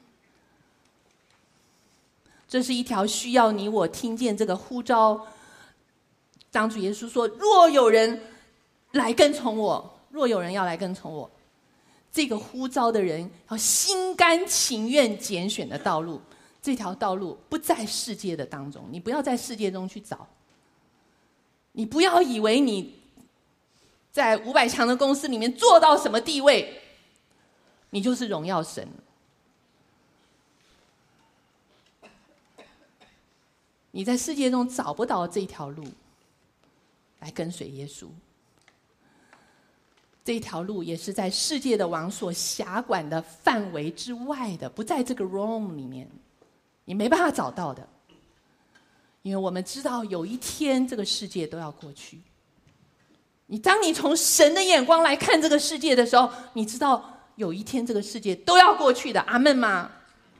这是一条需要你我听见这个呼召。当主耶稣说，若有人来跟从我，若有人要来跟从我，这个呼召的人要心甘情愿拣选的道路，这条道路不在世界的当中，你不要在世界中去找。你不要以为你在500强的公司里面做到什么地位，你就是荣耀神。你在世界中找不到这条路来跟随耶稣，这条路也是在世界的王所辖管的范围之外的，不在这个 Rome 里面，你没办法找到的。因为我们知道有一天这个世界都要过去。当你从神的眼光来看这个世界的时候，你知道有一天这个世界都要过去的。阿们吗？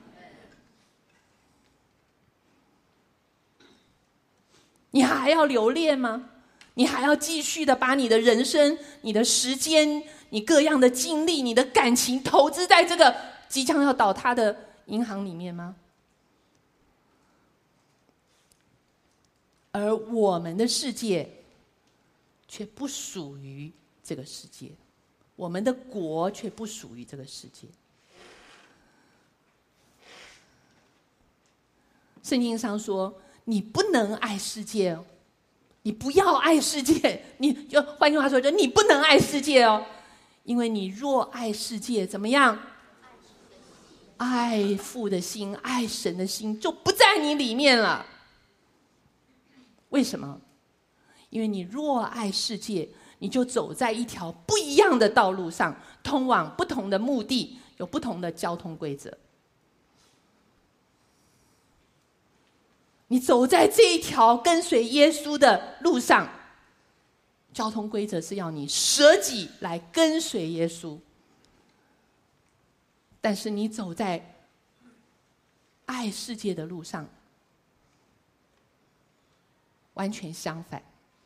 你还要留恋吗？你还要继续的把你的人生、你的时间、你各样的精力、你的感情投资在这个即将要倒塌的银行里面吗？而我们的世界却不属于这个世界，我们的国却不属于这个世界。圣经上说，你不能爱世界哦，你不要爱世界。换句话说，就你不能爱世界哦，因为你若爱世界，怎么样？爱父的心、爱神的心就不在你里面了。为什么？因为你若爱世界，你就走在一条不一样的道路上，通往不同的目的，有不同的交通规则。你走在这一条跟随耶稣的路上，交通规则是要你舍己来跟随耶稣。但是你走在爱世界的路上，完全相反。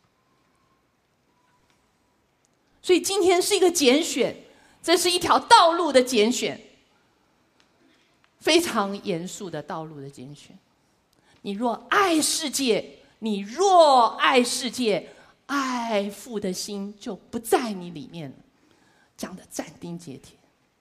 所以今天是一个拣选，这是一条道路的拣选，非常严肃的道路的拣选。你若爱世界，你若爱世界，爱父的心就不在你里面了，讲得斩钉截铁。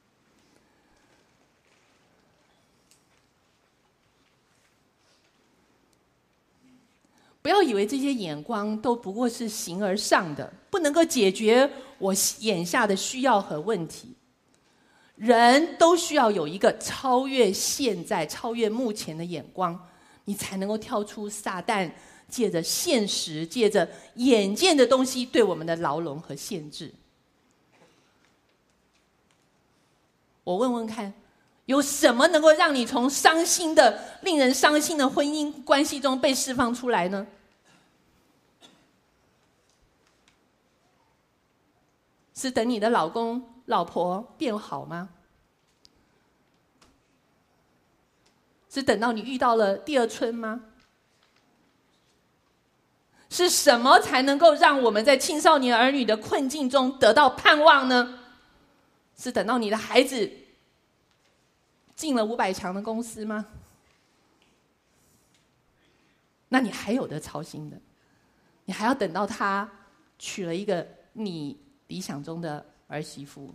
不要以为这些眼光都不过是形而上的，不能够解决我眼下的需要和问题。人都需要有一个超越现在、超越目前的眼光，你才能够跳出撒旦借着现实、借着眼见的东西对我们的牢笼和限制。我问问看，有什么能够让你从伤心的、令人伤心的婚姻关系中被释放出来呢？是等你的老公、老婆变好吗？是等到你遇到了第二春吗？是什么才能够让我们在青少年儿女的困境中得到盼望呢？是等到你的孩子进了500强的公司吗？ 那你还有得操心的，你还要等到他娶了一个你理想中的儿媳妇，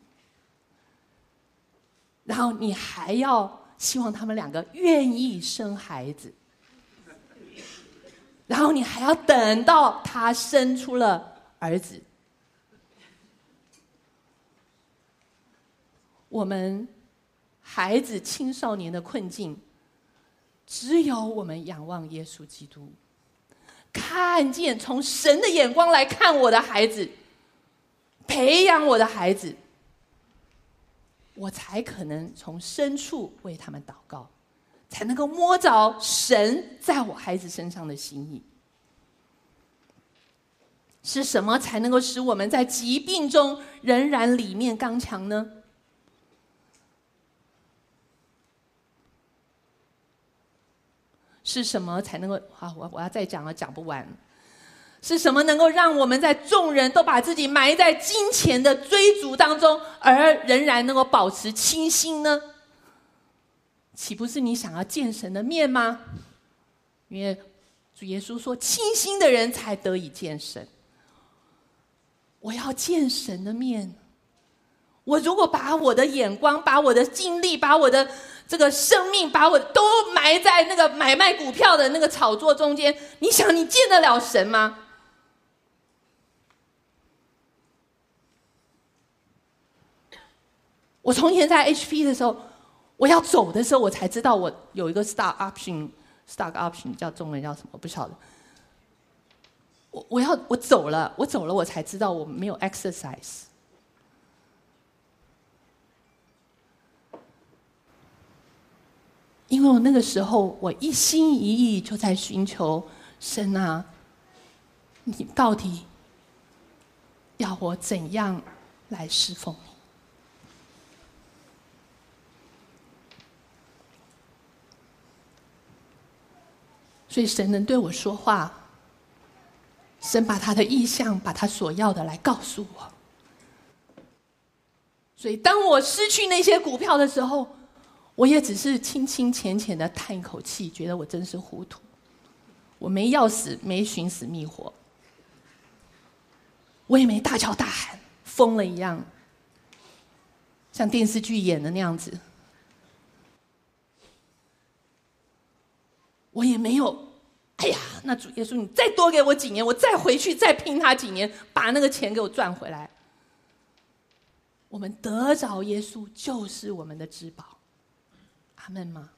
然后你还要希望他们两个愿意生孩子，然后你还要等到他生出了儿子。我们孩子青少年的困境，只有我们仰望耶稣基督，看见从神的眼光来看我的孩子，培养我的孩子，我才可能从深处为他们祷告，才能够摸着神在我孩子身上的心意。是什么才能够使我们在疾病中仍然里面刚强呢？是什么才能够我要再讲了，讲不完。是什么能够让我们在众人都把自己埋在金钱的追逐当中，而仍然能够保持清心呢？岂不是你想要见神的面吗？因为主耶稣说，清心的人才得以见神。我要见神的面，我如果把我的眼光、把我的精力、把我的这个生命，把我都埋在那个买卖股票的那个炒作中间，你想你见得了神吗？我从前在 HP 的时候，我要走的时候，我才知道我有一个 stock option 叫中文叫什么我不晓得。我走了，我才知道我没有 exercise。因为我那个时候，我一心一意就在寻求神啊，你到底要我怎样来侍奉你？所以神能对我说话，神把他的意向，把他所要的来告诉我。所以当我失去那些股票的时候，我也只是轻轻浅浅的叹一口气，觉得我真是糊涂。我没要死，没寻死觅活，我也没大叫大喊，疯了一样，像电视剧演的那样子。我也没有，哎呀，那主耶稣，你再多给我几年，我再回去再拼他几年，把那个钱给我赚回来。我们得着耶稣就是我们的至宝，阿们吗？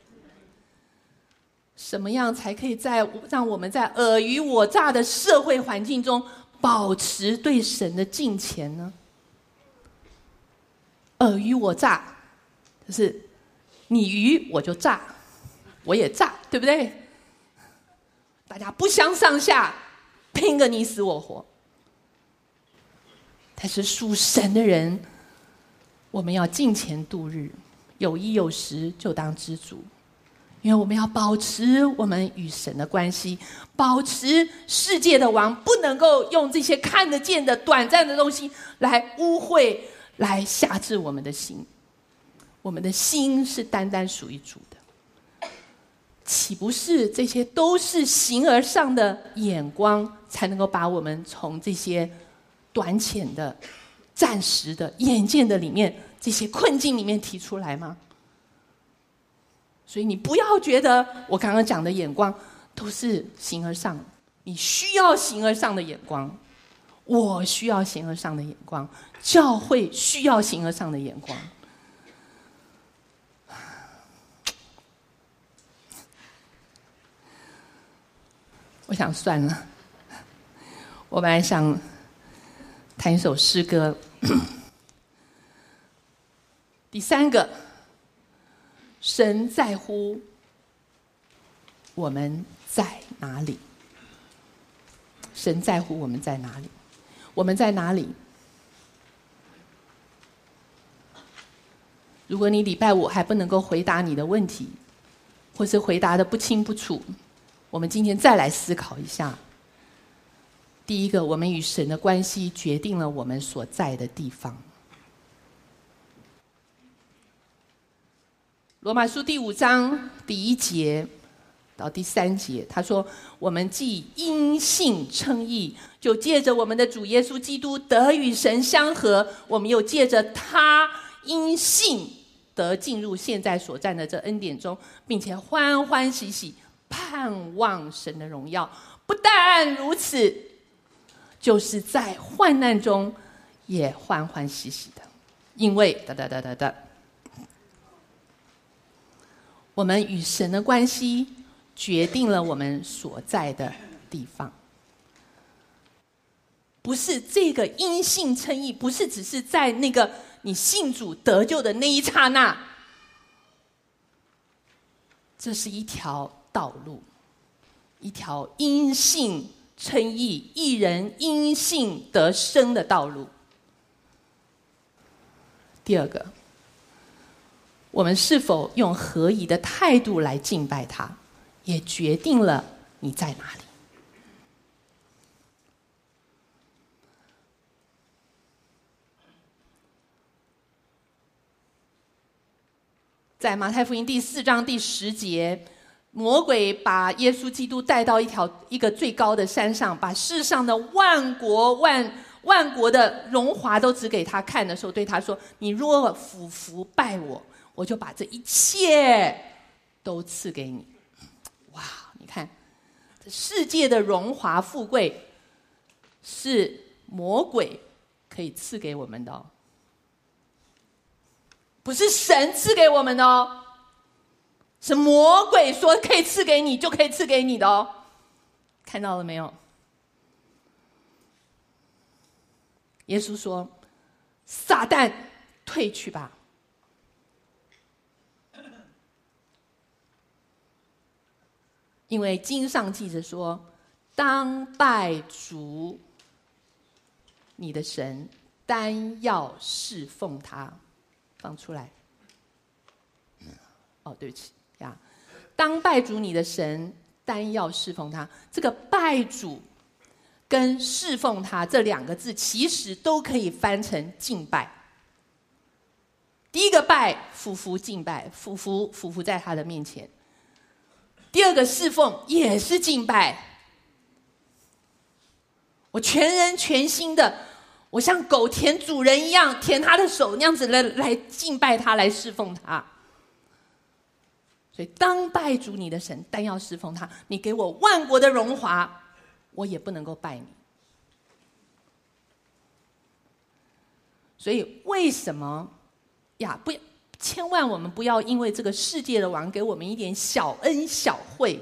什么样才可以让我们在尔虞我诈的社会环境中保持对神的敬虔呢？尔虞我诈，就是你虞我就诈，我也诈，对不对？大家不相上下，拼个你死我活。但是属神的人，我们要敬虔度日，有衣有食就当知足，因为我们要保持我们与神的关系，保持世界的王不能够用这些看得见的短暂的东西来污秽，来辖制我们的心。我们的心是单单属于主的。岂不是这些都是形而上的眼光，才能够把我们从这些短浅的、暂时的、眼见的里面，这些困境里面提出来吗？所以你不要觉得我刚刚讲的眼光都是形而上，你需要形而上的眼光，我需要形而上的眼光，教会需要形而上的眼光。我想算了，我本来想弹一首诗歌。第三个，神在乎我们在哪里？神在乎我们在哪里？我们在哪里？如果你礼拜五还不能够回答你的问题，或是回答的不清不楚，我们今天再来思考一下。第一个，我们与神的关系决定了我们所在的地方。罗马书第5章第1节到第3节，他说：“我们既因信称义，就借着我们的主耶稣基督得与神相合，我们又借着他因信得进入现在所站的这恩典中，并且欢欢喜喜盼望神的荣耀。不但如此，就是在患难中也欢欢喜喜的，因为我们与神的关系决定了我们所在的地方。不是这个因信称义，不是只是在那个你信主得救的那一刹那，这是一条道路，一条因信称义、义人因信得生的道路。第二个，我们是否用合宜的态度来敬拜他，也决定了你在哪里。在马太福音第4章第10节，魔鬼把耶稣基督带到一个最高的山上，把世上的万国的荣华都指给他看的时候，对他说：“你若俯伏拜我，我就把这一切都赐给你。”哇，你看，这世界的荣华富贵是魔鬼可以赐给我们的哦，不是神赐给我们的哦，是魔鬼说可以赐给你就可以赐给你的哦。看到了没有？耶稣说：“撒旦，退去吧。”因为经上记着说：“当拜主你的神，单要侍奉他。”放出来。哦，对不起呀，当拜主你的神，单要侍奉他。这个拜主跟侍奉他这2个字，其实都可以翻成敬拜。第一个拜，俯伏敬拜，俯伏在他的面前。第二个侍奉也是敬拜，我全人全心的，我像狗舔主人一样舔他的手，那样子来敬拜他，来侍奉他。所以当拜主你的神，单要侍奉他。你给我万国的荣华，我也不能够拜你。所以为什么呀？千万我们不要因为这个世界的王给我们一点小恩小惠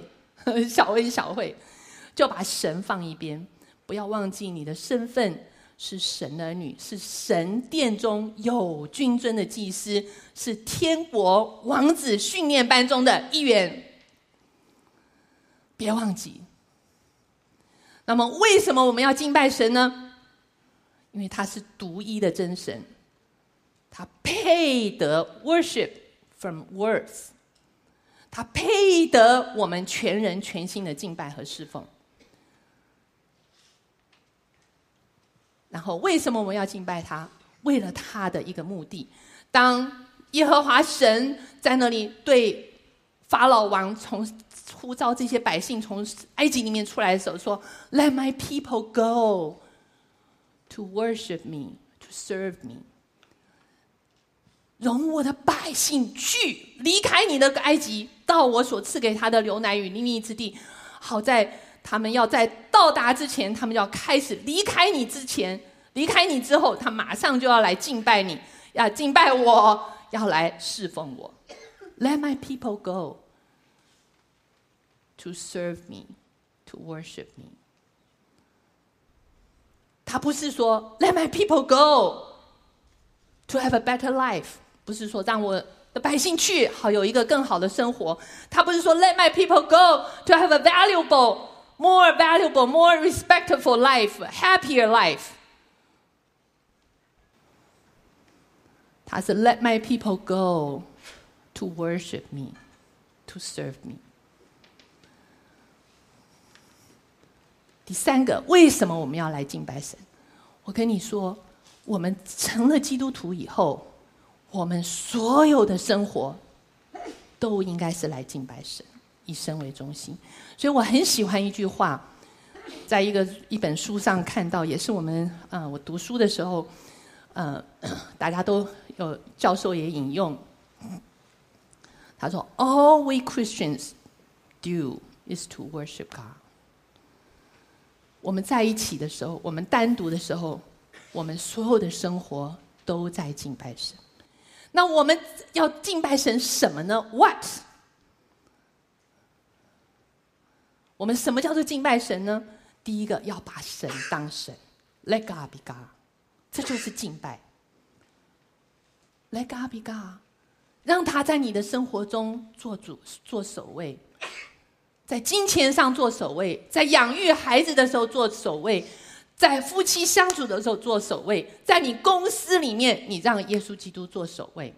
就把神放一边。不要忘记你的身份是神的儿女，是神殿中有君尊的祭司，是天国王子训练班中的一员。别忘记。那么为什么我们要敬拜神呢？因为他是独一的真神，他配得 worship from worth， 他配得我们全人全心的敬拜和侍奉。然后为什么我们要敬拜他？为了他的一个目的。当耶和华神在那里对法老王呼召这些百姓从埃及里面出来的时候说， Let my people go to worship me, to serve me。 容我的百姓去，离开你的埃及，到我所赐给他的流奶与蜜蜜之地。好在他们要在到达之前，他们要开始离开你之前，离开你之后，他马上就要来敬拜你，要敬拜我，要来侍奉我。 Let my people go to serve me, to worship me。 他不是说 Let my people go to have a better life， 不是说让我的百姓去好有一个更好的生活。他不是说 Let my people go to have a more valuable, more respectful life, happier life。 他是 Let my people go to worship me, to serve me。 第3个，为什么我们要来敬拜神？我跟你说，我们成了基督徒以后，我们所有的生活都应该是来敬拜神， 以神为中心。所以我很喜欢一句话，在一本书上看到，也是我读书的时候，大家都有教授也引用。他说 ：“All we Christians do is to worship God。”我们在一起的时候，我们单独的时候，我们所有的生活都在敬拜神。那我们要敬拜神什么呢 ？What？ 我们什么叫做敬拜神呢？第一个要把神当神 ，Let God be God， 这就是敬拜。Let God be God， 让他在你的生活中做主、做首位，在金钱上做首位，在养育孩子的时候做首位，在夫妻相处的时候做首位，在你公司里面，你让耶稣基督做首位。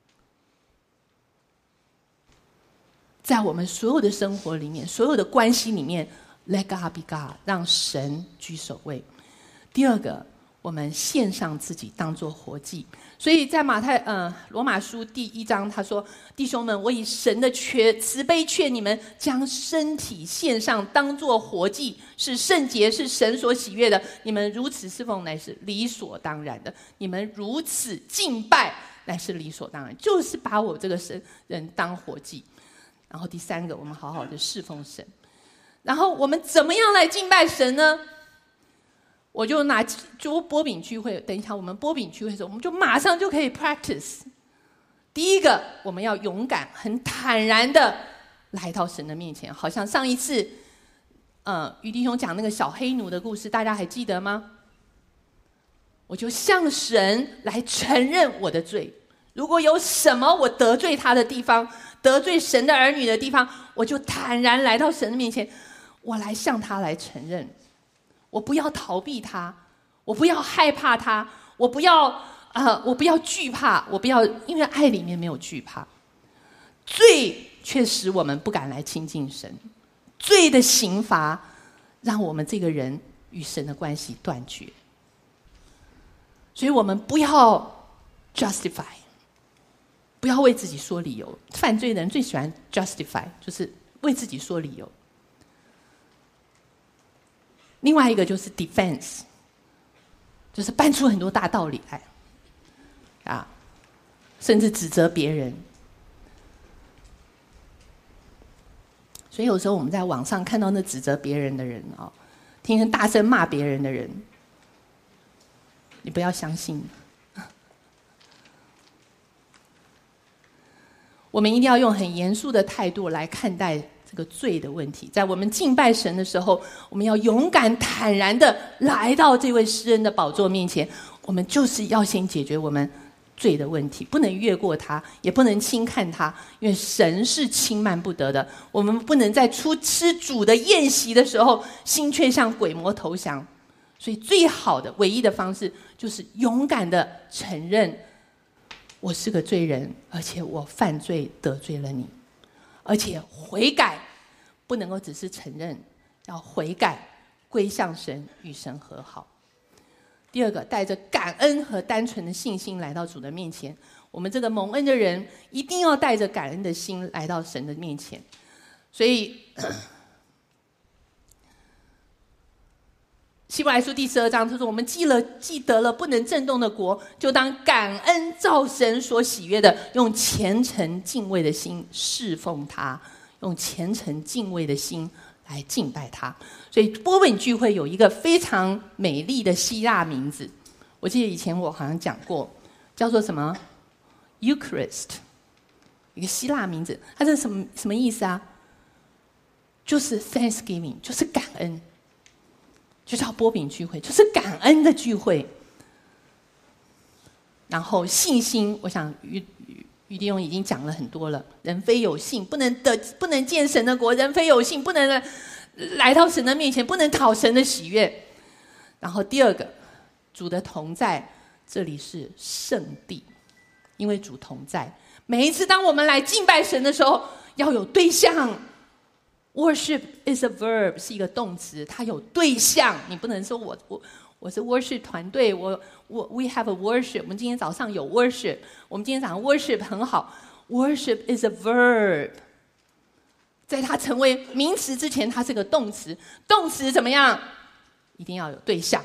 在我们所有的生活里面，所有的关系里面 ，Let God be God， 让神居首位。第二个，我们献上自己当作活祭。所以在罗马书第1章，他说：“弟兄们，我以神的慈悲劝你们，将身体献上，当作活祭，是圣洁，是神所喜悦的。你们如此侍奉，乃是理所当然的；你们如此敬拜，乃是理所当然。”就是把我这个人当活祭。然后第三个，我们好好的侍奉神。然后我们怎么样来敬拜神呢？我就波饼聚会，等一下我们波饼聚会的时候，我们就马上就可以 practice。第一个，我们要勇敢、很坦然的来到神的面前，好像上一次，于弟兄讲那个小黑奴的故事，大家还记得吗？我就向神来承认我的罪，如果有什么我得罪他的地方，得罪神的儿女的地方，我就坦然来到神的面前，我来向他来承认。我不要逃避他，我不要害怕他，我不要惧怕，我不要，因为爱里面没有惧怕。罪却使我们不敢来亲近神，罪的刑罚让我们这个人与神的关系断绝。所以我们不要 justify， 不要为自己说理由。犯罪的人最喜欢 justify， 就是为自己说理由。另外一个就是 defense， 就是搬出很多大道理来，甚至指责别人。所以有时候我们在网上看到那指责别人的人听人大声骂别人的人，你不要相信。我们一定要用很严肃的态度来看待这个罪的问题。在我们敬拜神的时候，我们要勇敢坦然的来到这位施恩的宝座面前，我们就是要先解决我们罪的问题，不能越过它，也不能轻看它，因为神是轻慢不得的。我们不能在吃主的宴席的时候，心却向鬼魔投降。所以最好的唯一的方式就是勇敢的承认我是个罪人，而且我犯罪得罪了你，而且悔改，不能够只是承认，要悔改，归向神，与神和好。第二个，带着感恩和单纯的信心来到主的面前。我们这个蒙恩的人一定要带着感恩的心来到神的面前。所以希伯来书第12章他说，我们记得了不能震动的国，就当感恩照神所喜悦的，用虔诚敬畏的心侍奉他，用虔诚敬畏的心来敬拜他。所以波本聚会有一个非常美丽的希腊名字，我记得以前我好像讲过，叫做什么 Eucharist， 一个希腊名字。它是什么意思啊？就是 Thanksgiving， 就是感恩，就叫波饼聚会，就是感恩的聚会。然后信心，我想于弟兄已经讲了很多了。人非有信，不能见神的国；人非有信，不能来到神的面前，不能讨神的喜悦。然后第二个，主的同在，这里是圣地，因为主同在。每一次当我们来敬拜神的时候，要有对象。Worship is a verb， 是一个动词，它有对象。你不能说我是 worship 团队，we have a worship， 我们今天早上有 worship， 我们今天早上 worship 很好。Worship is a verb， 在它成为名词之前，它是个动词。动词怎么样？一定要有对象。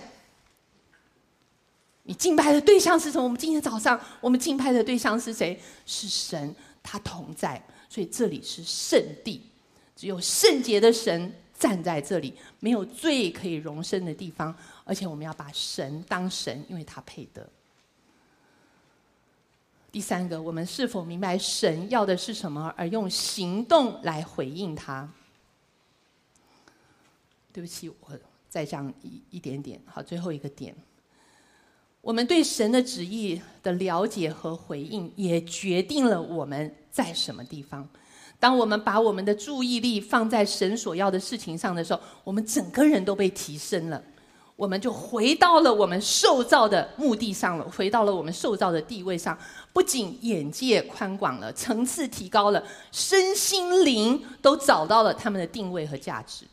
你敬拜的对象是什么？我们今天早上，我们敬拜的对象是谁？是神，他同在。所以这里是圣地，只有圣洁的神站在这里，没有罪可以容身的地方。而且我们要把神当神，因为他配得。第三个，我们是否明白神要的是什么，而用行动来回应他？对不起，我再讲一点点。好，最后一个点，我们对神的旨意的了解和回应，也决定了我们在什么地方。当我们把我们的注意力放在神所要的事情上的时候，我们整个人都被提升了。我们就回到了我们受造的目的上了，回到了我们受造的地位上。不仅眼界宽广了，层次提高了，身心灵都找到了他们的定位和价值，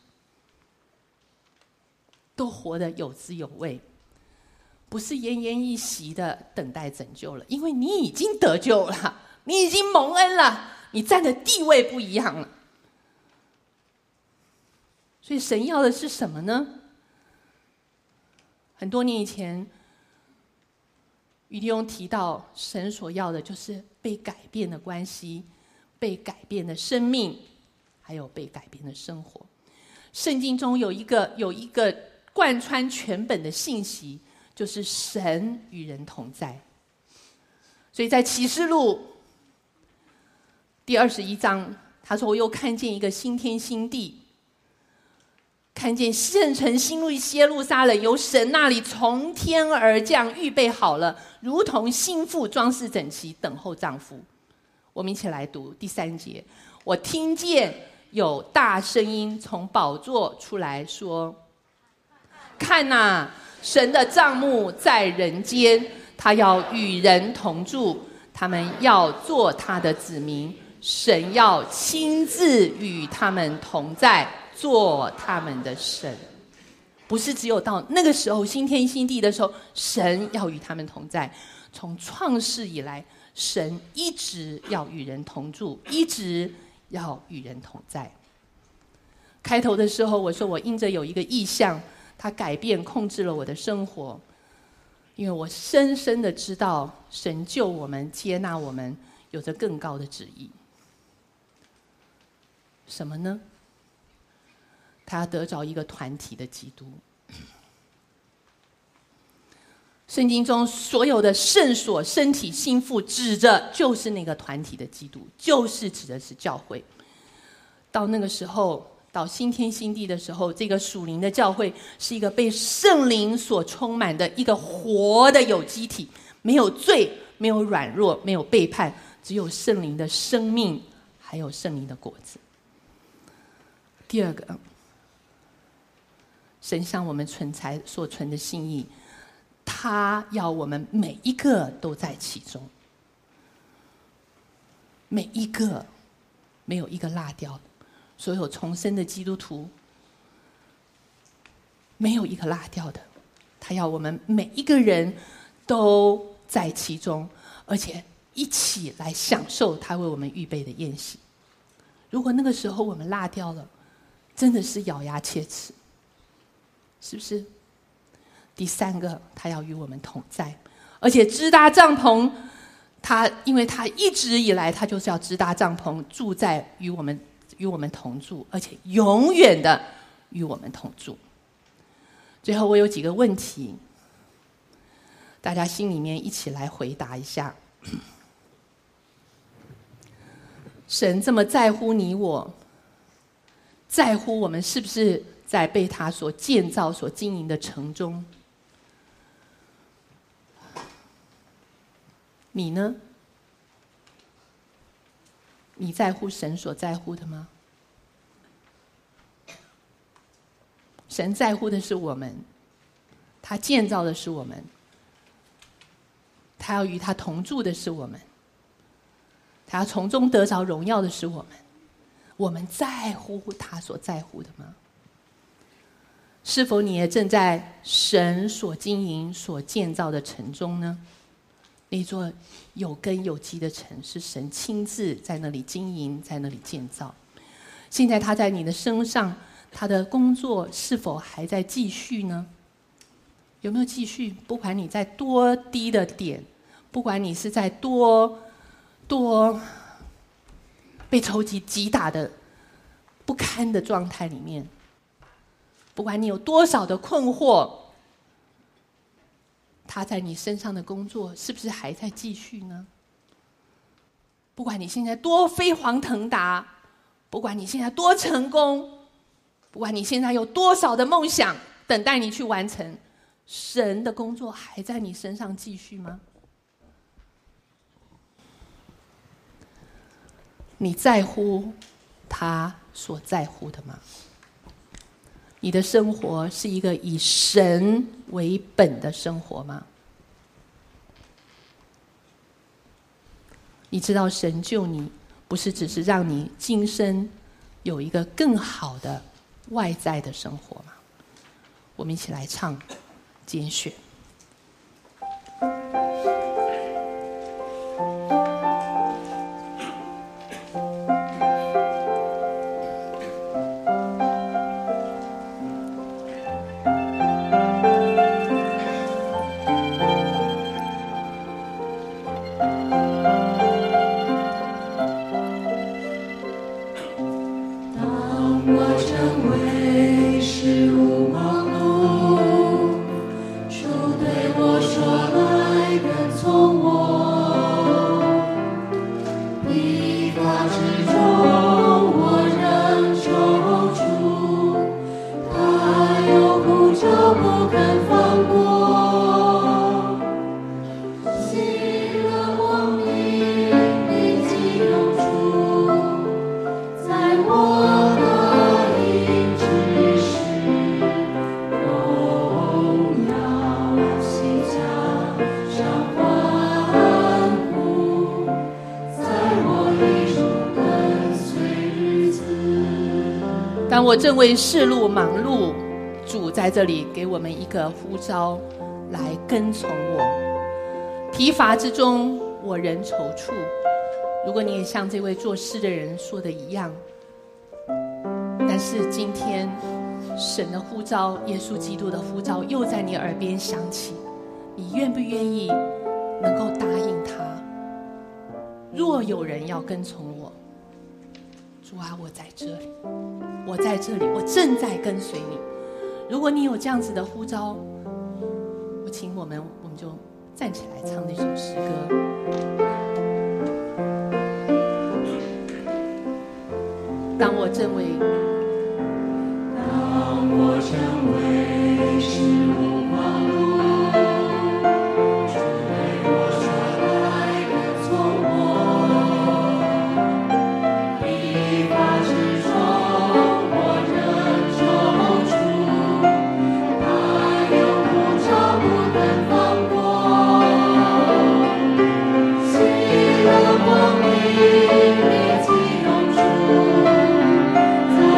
都活得有滋有味，不是奄奄一息的等待拯救了，因为你已经得救了，你已经蒙恩了，你站的地位不一样了。所以神要的是什么呢？很多年以前，于弟兄提到，神所要的就是被改变的关系，被改变的生命，还有被改变的生活。圣经中有一个贯穿全本的信息，就是神与人同在。所以在启示录第21章，他说：“我又看见一个新天新地。”看见圣城新耶路撒冷由神那里从天而降，预备好了，如同新妇装饰整齐，等候丈夫。我们一起来读第3节。我听见有大声音从宝座出来说：“看哪，神的帐幕在人间，他要与人同住，他们要做他的子民，神要亲自与他们同在，做他们的神。”不是只有到那个时候新天新地的时候，神要与他们同在。从创世以来，神一直要与人同住，一直要与人同在。开头的时候我说，我因着有一个意象，它改变控制了我的生活，因为我深深的知道神救我们，接纳我们，有着更高的旨意。什么呢？他要得着一个团体的基督。圣经中所有的圣所、身体、心腹，指着就是那个团体的基督，就是指的是教会。到那个时候，到新天新地的时候，这个属灵的教会是一个被圣灵所充满的一个活的有机体，没有罪，没有软弱，没有背叛，只有圣灵的生命，还有圣灵的果子。第二个，神向我们所存的心意，他要我们每一个都在其中，每一个没有一个落掉的。所有重生的基督徒没有一个落掉的，他要我们每一个人都在其中，而且一起来享受他为我们预备的宴席。如果那个时候我们落掉了，真的是咬牙切齿，是不是？第三个，他要与我们同在，而且支搭帐篷，因为他一直以来他就是要支搭帐篷，住在与我们同住，而且永远的与我们同住。最后我有几个问题，大家心里面一起来回答一下。神这么在乎你我，在乎我们是不是在被他所建造所经营的城中？你呢？你在乎神所在乎的吗？神在乎的是我们，他建造的是我们，他要与他同住的是我们，他要从中得着荣耀的是我们。我们在乎他所在乎的吗？是否你也正在神所经营所建造的城中呢？那座有根有基的城，是神亲自在那里经营，在那里建造。 现在他在你的身上，他的工作是否还在继续呢？有没有继续？不管你在多低的点，不管你是在多被仇敌击打的不堪的状态里面，不管你有多少的困惑，他在你身上的工作是不是还在继续呢？不管你现在多飞黄腾达，不管你现在多成功，不管你现在有多少的梦想等待你去完成，神的工作还在你身上继续吗？你在乎他所在乎的吗？你的生活是一个以神为本的生活吗？你知道神救你，不是只是让你今生有一个更好的外在的生活吗？我们一起来唱《拣选》。当我正为世路忙碌，主在这里给我们一个呼召，来跟从我。疲乏之中，我仍踌躇。如果你也像这位作诗的人说的一样，但是今天神的呼召，耶稣基督的呼召又在你耳边响起，你愿不愿意能够答应他？若有人要跟从我，主啊，我在这里，我在这里，我正在跟随你。如果你有这样子的呼召，我请我们就站起来唱那首诗歌。当我正为事物忙碌，主对我说来跟从我，疲乏之中我仍踌躇，他有呼召不肯放过，喜乐光明立即涌出，在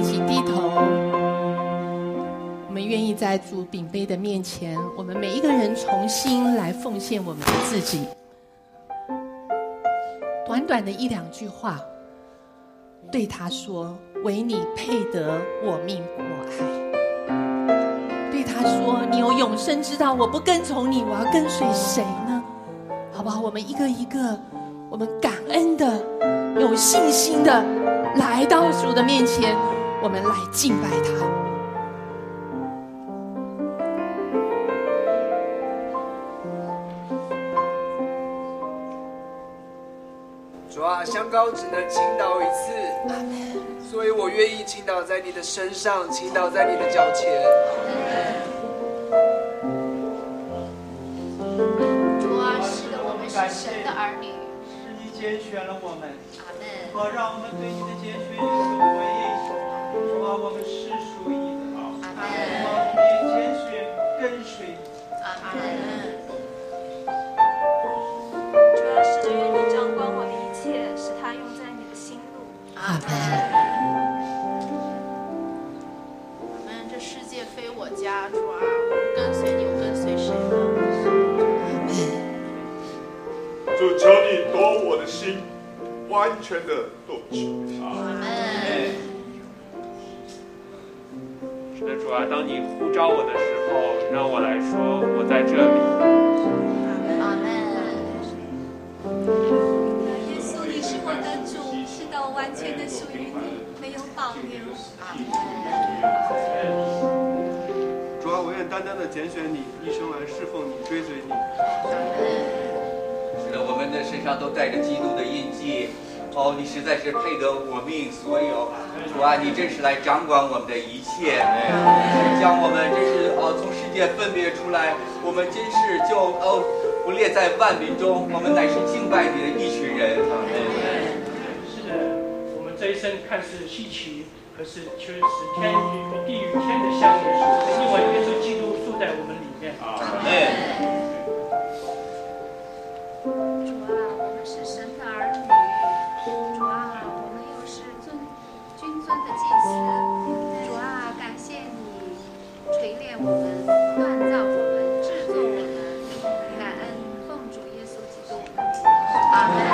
起低头，我们愿意在主饼杯的面前，我们每一个人重新来奉献我们的自己。短短的一两句话，对他说：“唯你配得我命我爱。”对他说：“你有永生之道，我不跟从你，我要跟随谁呢？”好不好？我们一个一个，我们感恩的、有信心的来到主的面前，我们来敬拜他。 主啊，香膏只能倾倒一次，所以我愿意倾倒在你的身上，倾倒在你的脚前。 主啊，是的，我们是神的儿女， 是你拣选了我们， 阿门。 好让我们对你的拣选有所回应。主啊，我们是属于你的， 阿门。 我们也拣选跟随。 阿门。主啊，是的，愿你掌管我的一切，使它用在你的心路。阿门。阿门。这世界非我家，主啊，我跟随你，我跟随谁呢？ 主，求你夺我的心，完全的夺取。 阿门。 是的，主啊，当你呼召我的时候，让我来说，我在这里。 阿门。 耶稣，你是我的主，是的，我完全的属于你，没有保留。 阿门。 主啊，我愿单单的拣选你，一生来侍奉你，追随你。 是的，我们的身上都带着基督的印记。哦，你实在是配得我命所有。主啊，你真是来掌管我们的一切，将我们真是从世界分别出来，我们真是就不列在万民中，我们乃是敬拜你的一群人。 是的，我们这一生看似稀奇，可是却是天与地与天的相遇，因为耶稣基督住在我们里面。 主啊，我们是神的儿女。主啊，我们又是君尊的祭司。主啊，感谢你锤炼我们，锻造我们，制作我们。感恩奉主耶稣基督。阿门。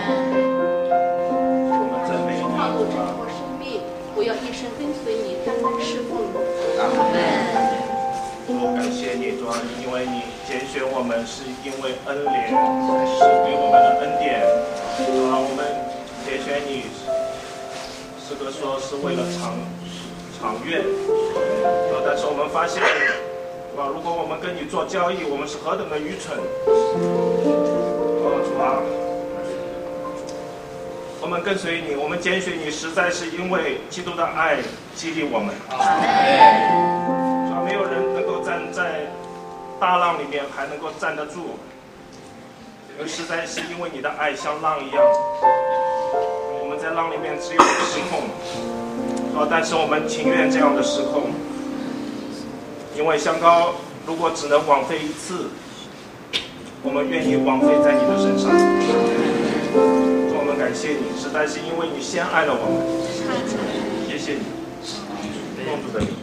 主啊，我这我生命，我要一生跟随你，单单侍奉你。 阿门。 感谢你，主啊，因为你拣选我们，是因为恩怜，是给我们的恩典。主啊，我们拣选你，诗歌说是为了长远。但是我们发现，如果我们跟你做交易，我们是何等的愚蠢。主啊，我们跟随你，我们拣选你，实在是因为基督的爱激励我们。主啊，没有人能够站在大浪里面还能够站得住，实在是因为你的爱像浪一样，我们在浪里面只有失控，但是我们情愿这样的失控，因为香膏如果只能枉费一次，我们愿意枉费在你的身上。我们感谢你，实在是因为你先爱了我们，谢谢你，奉主的名。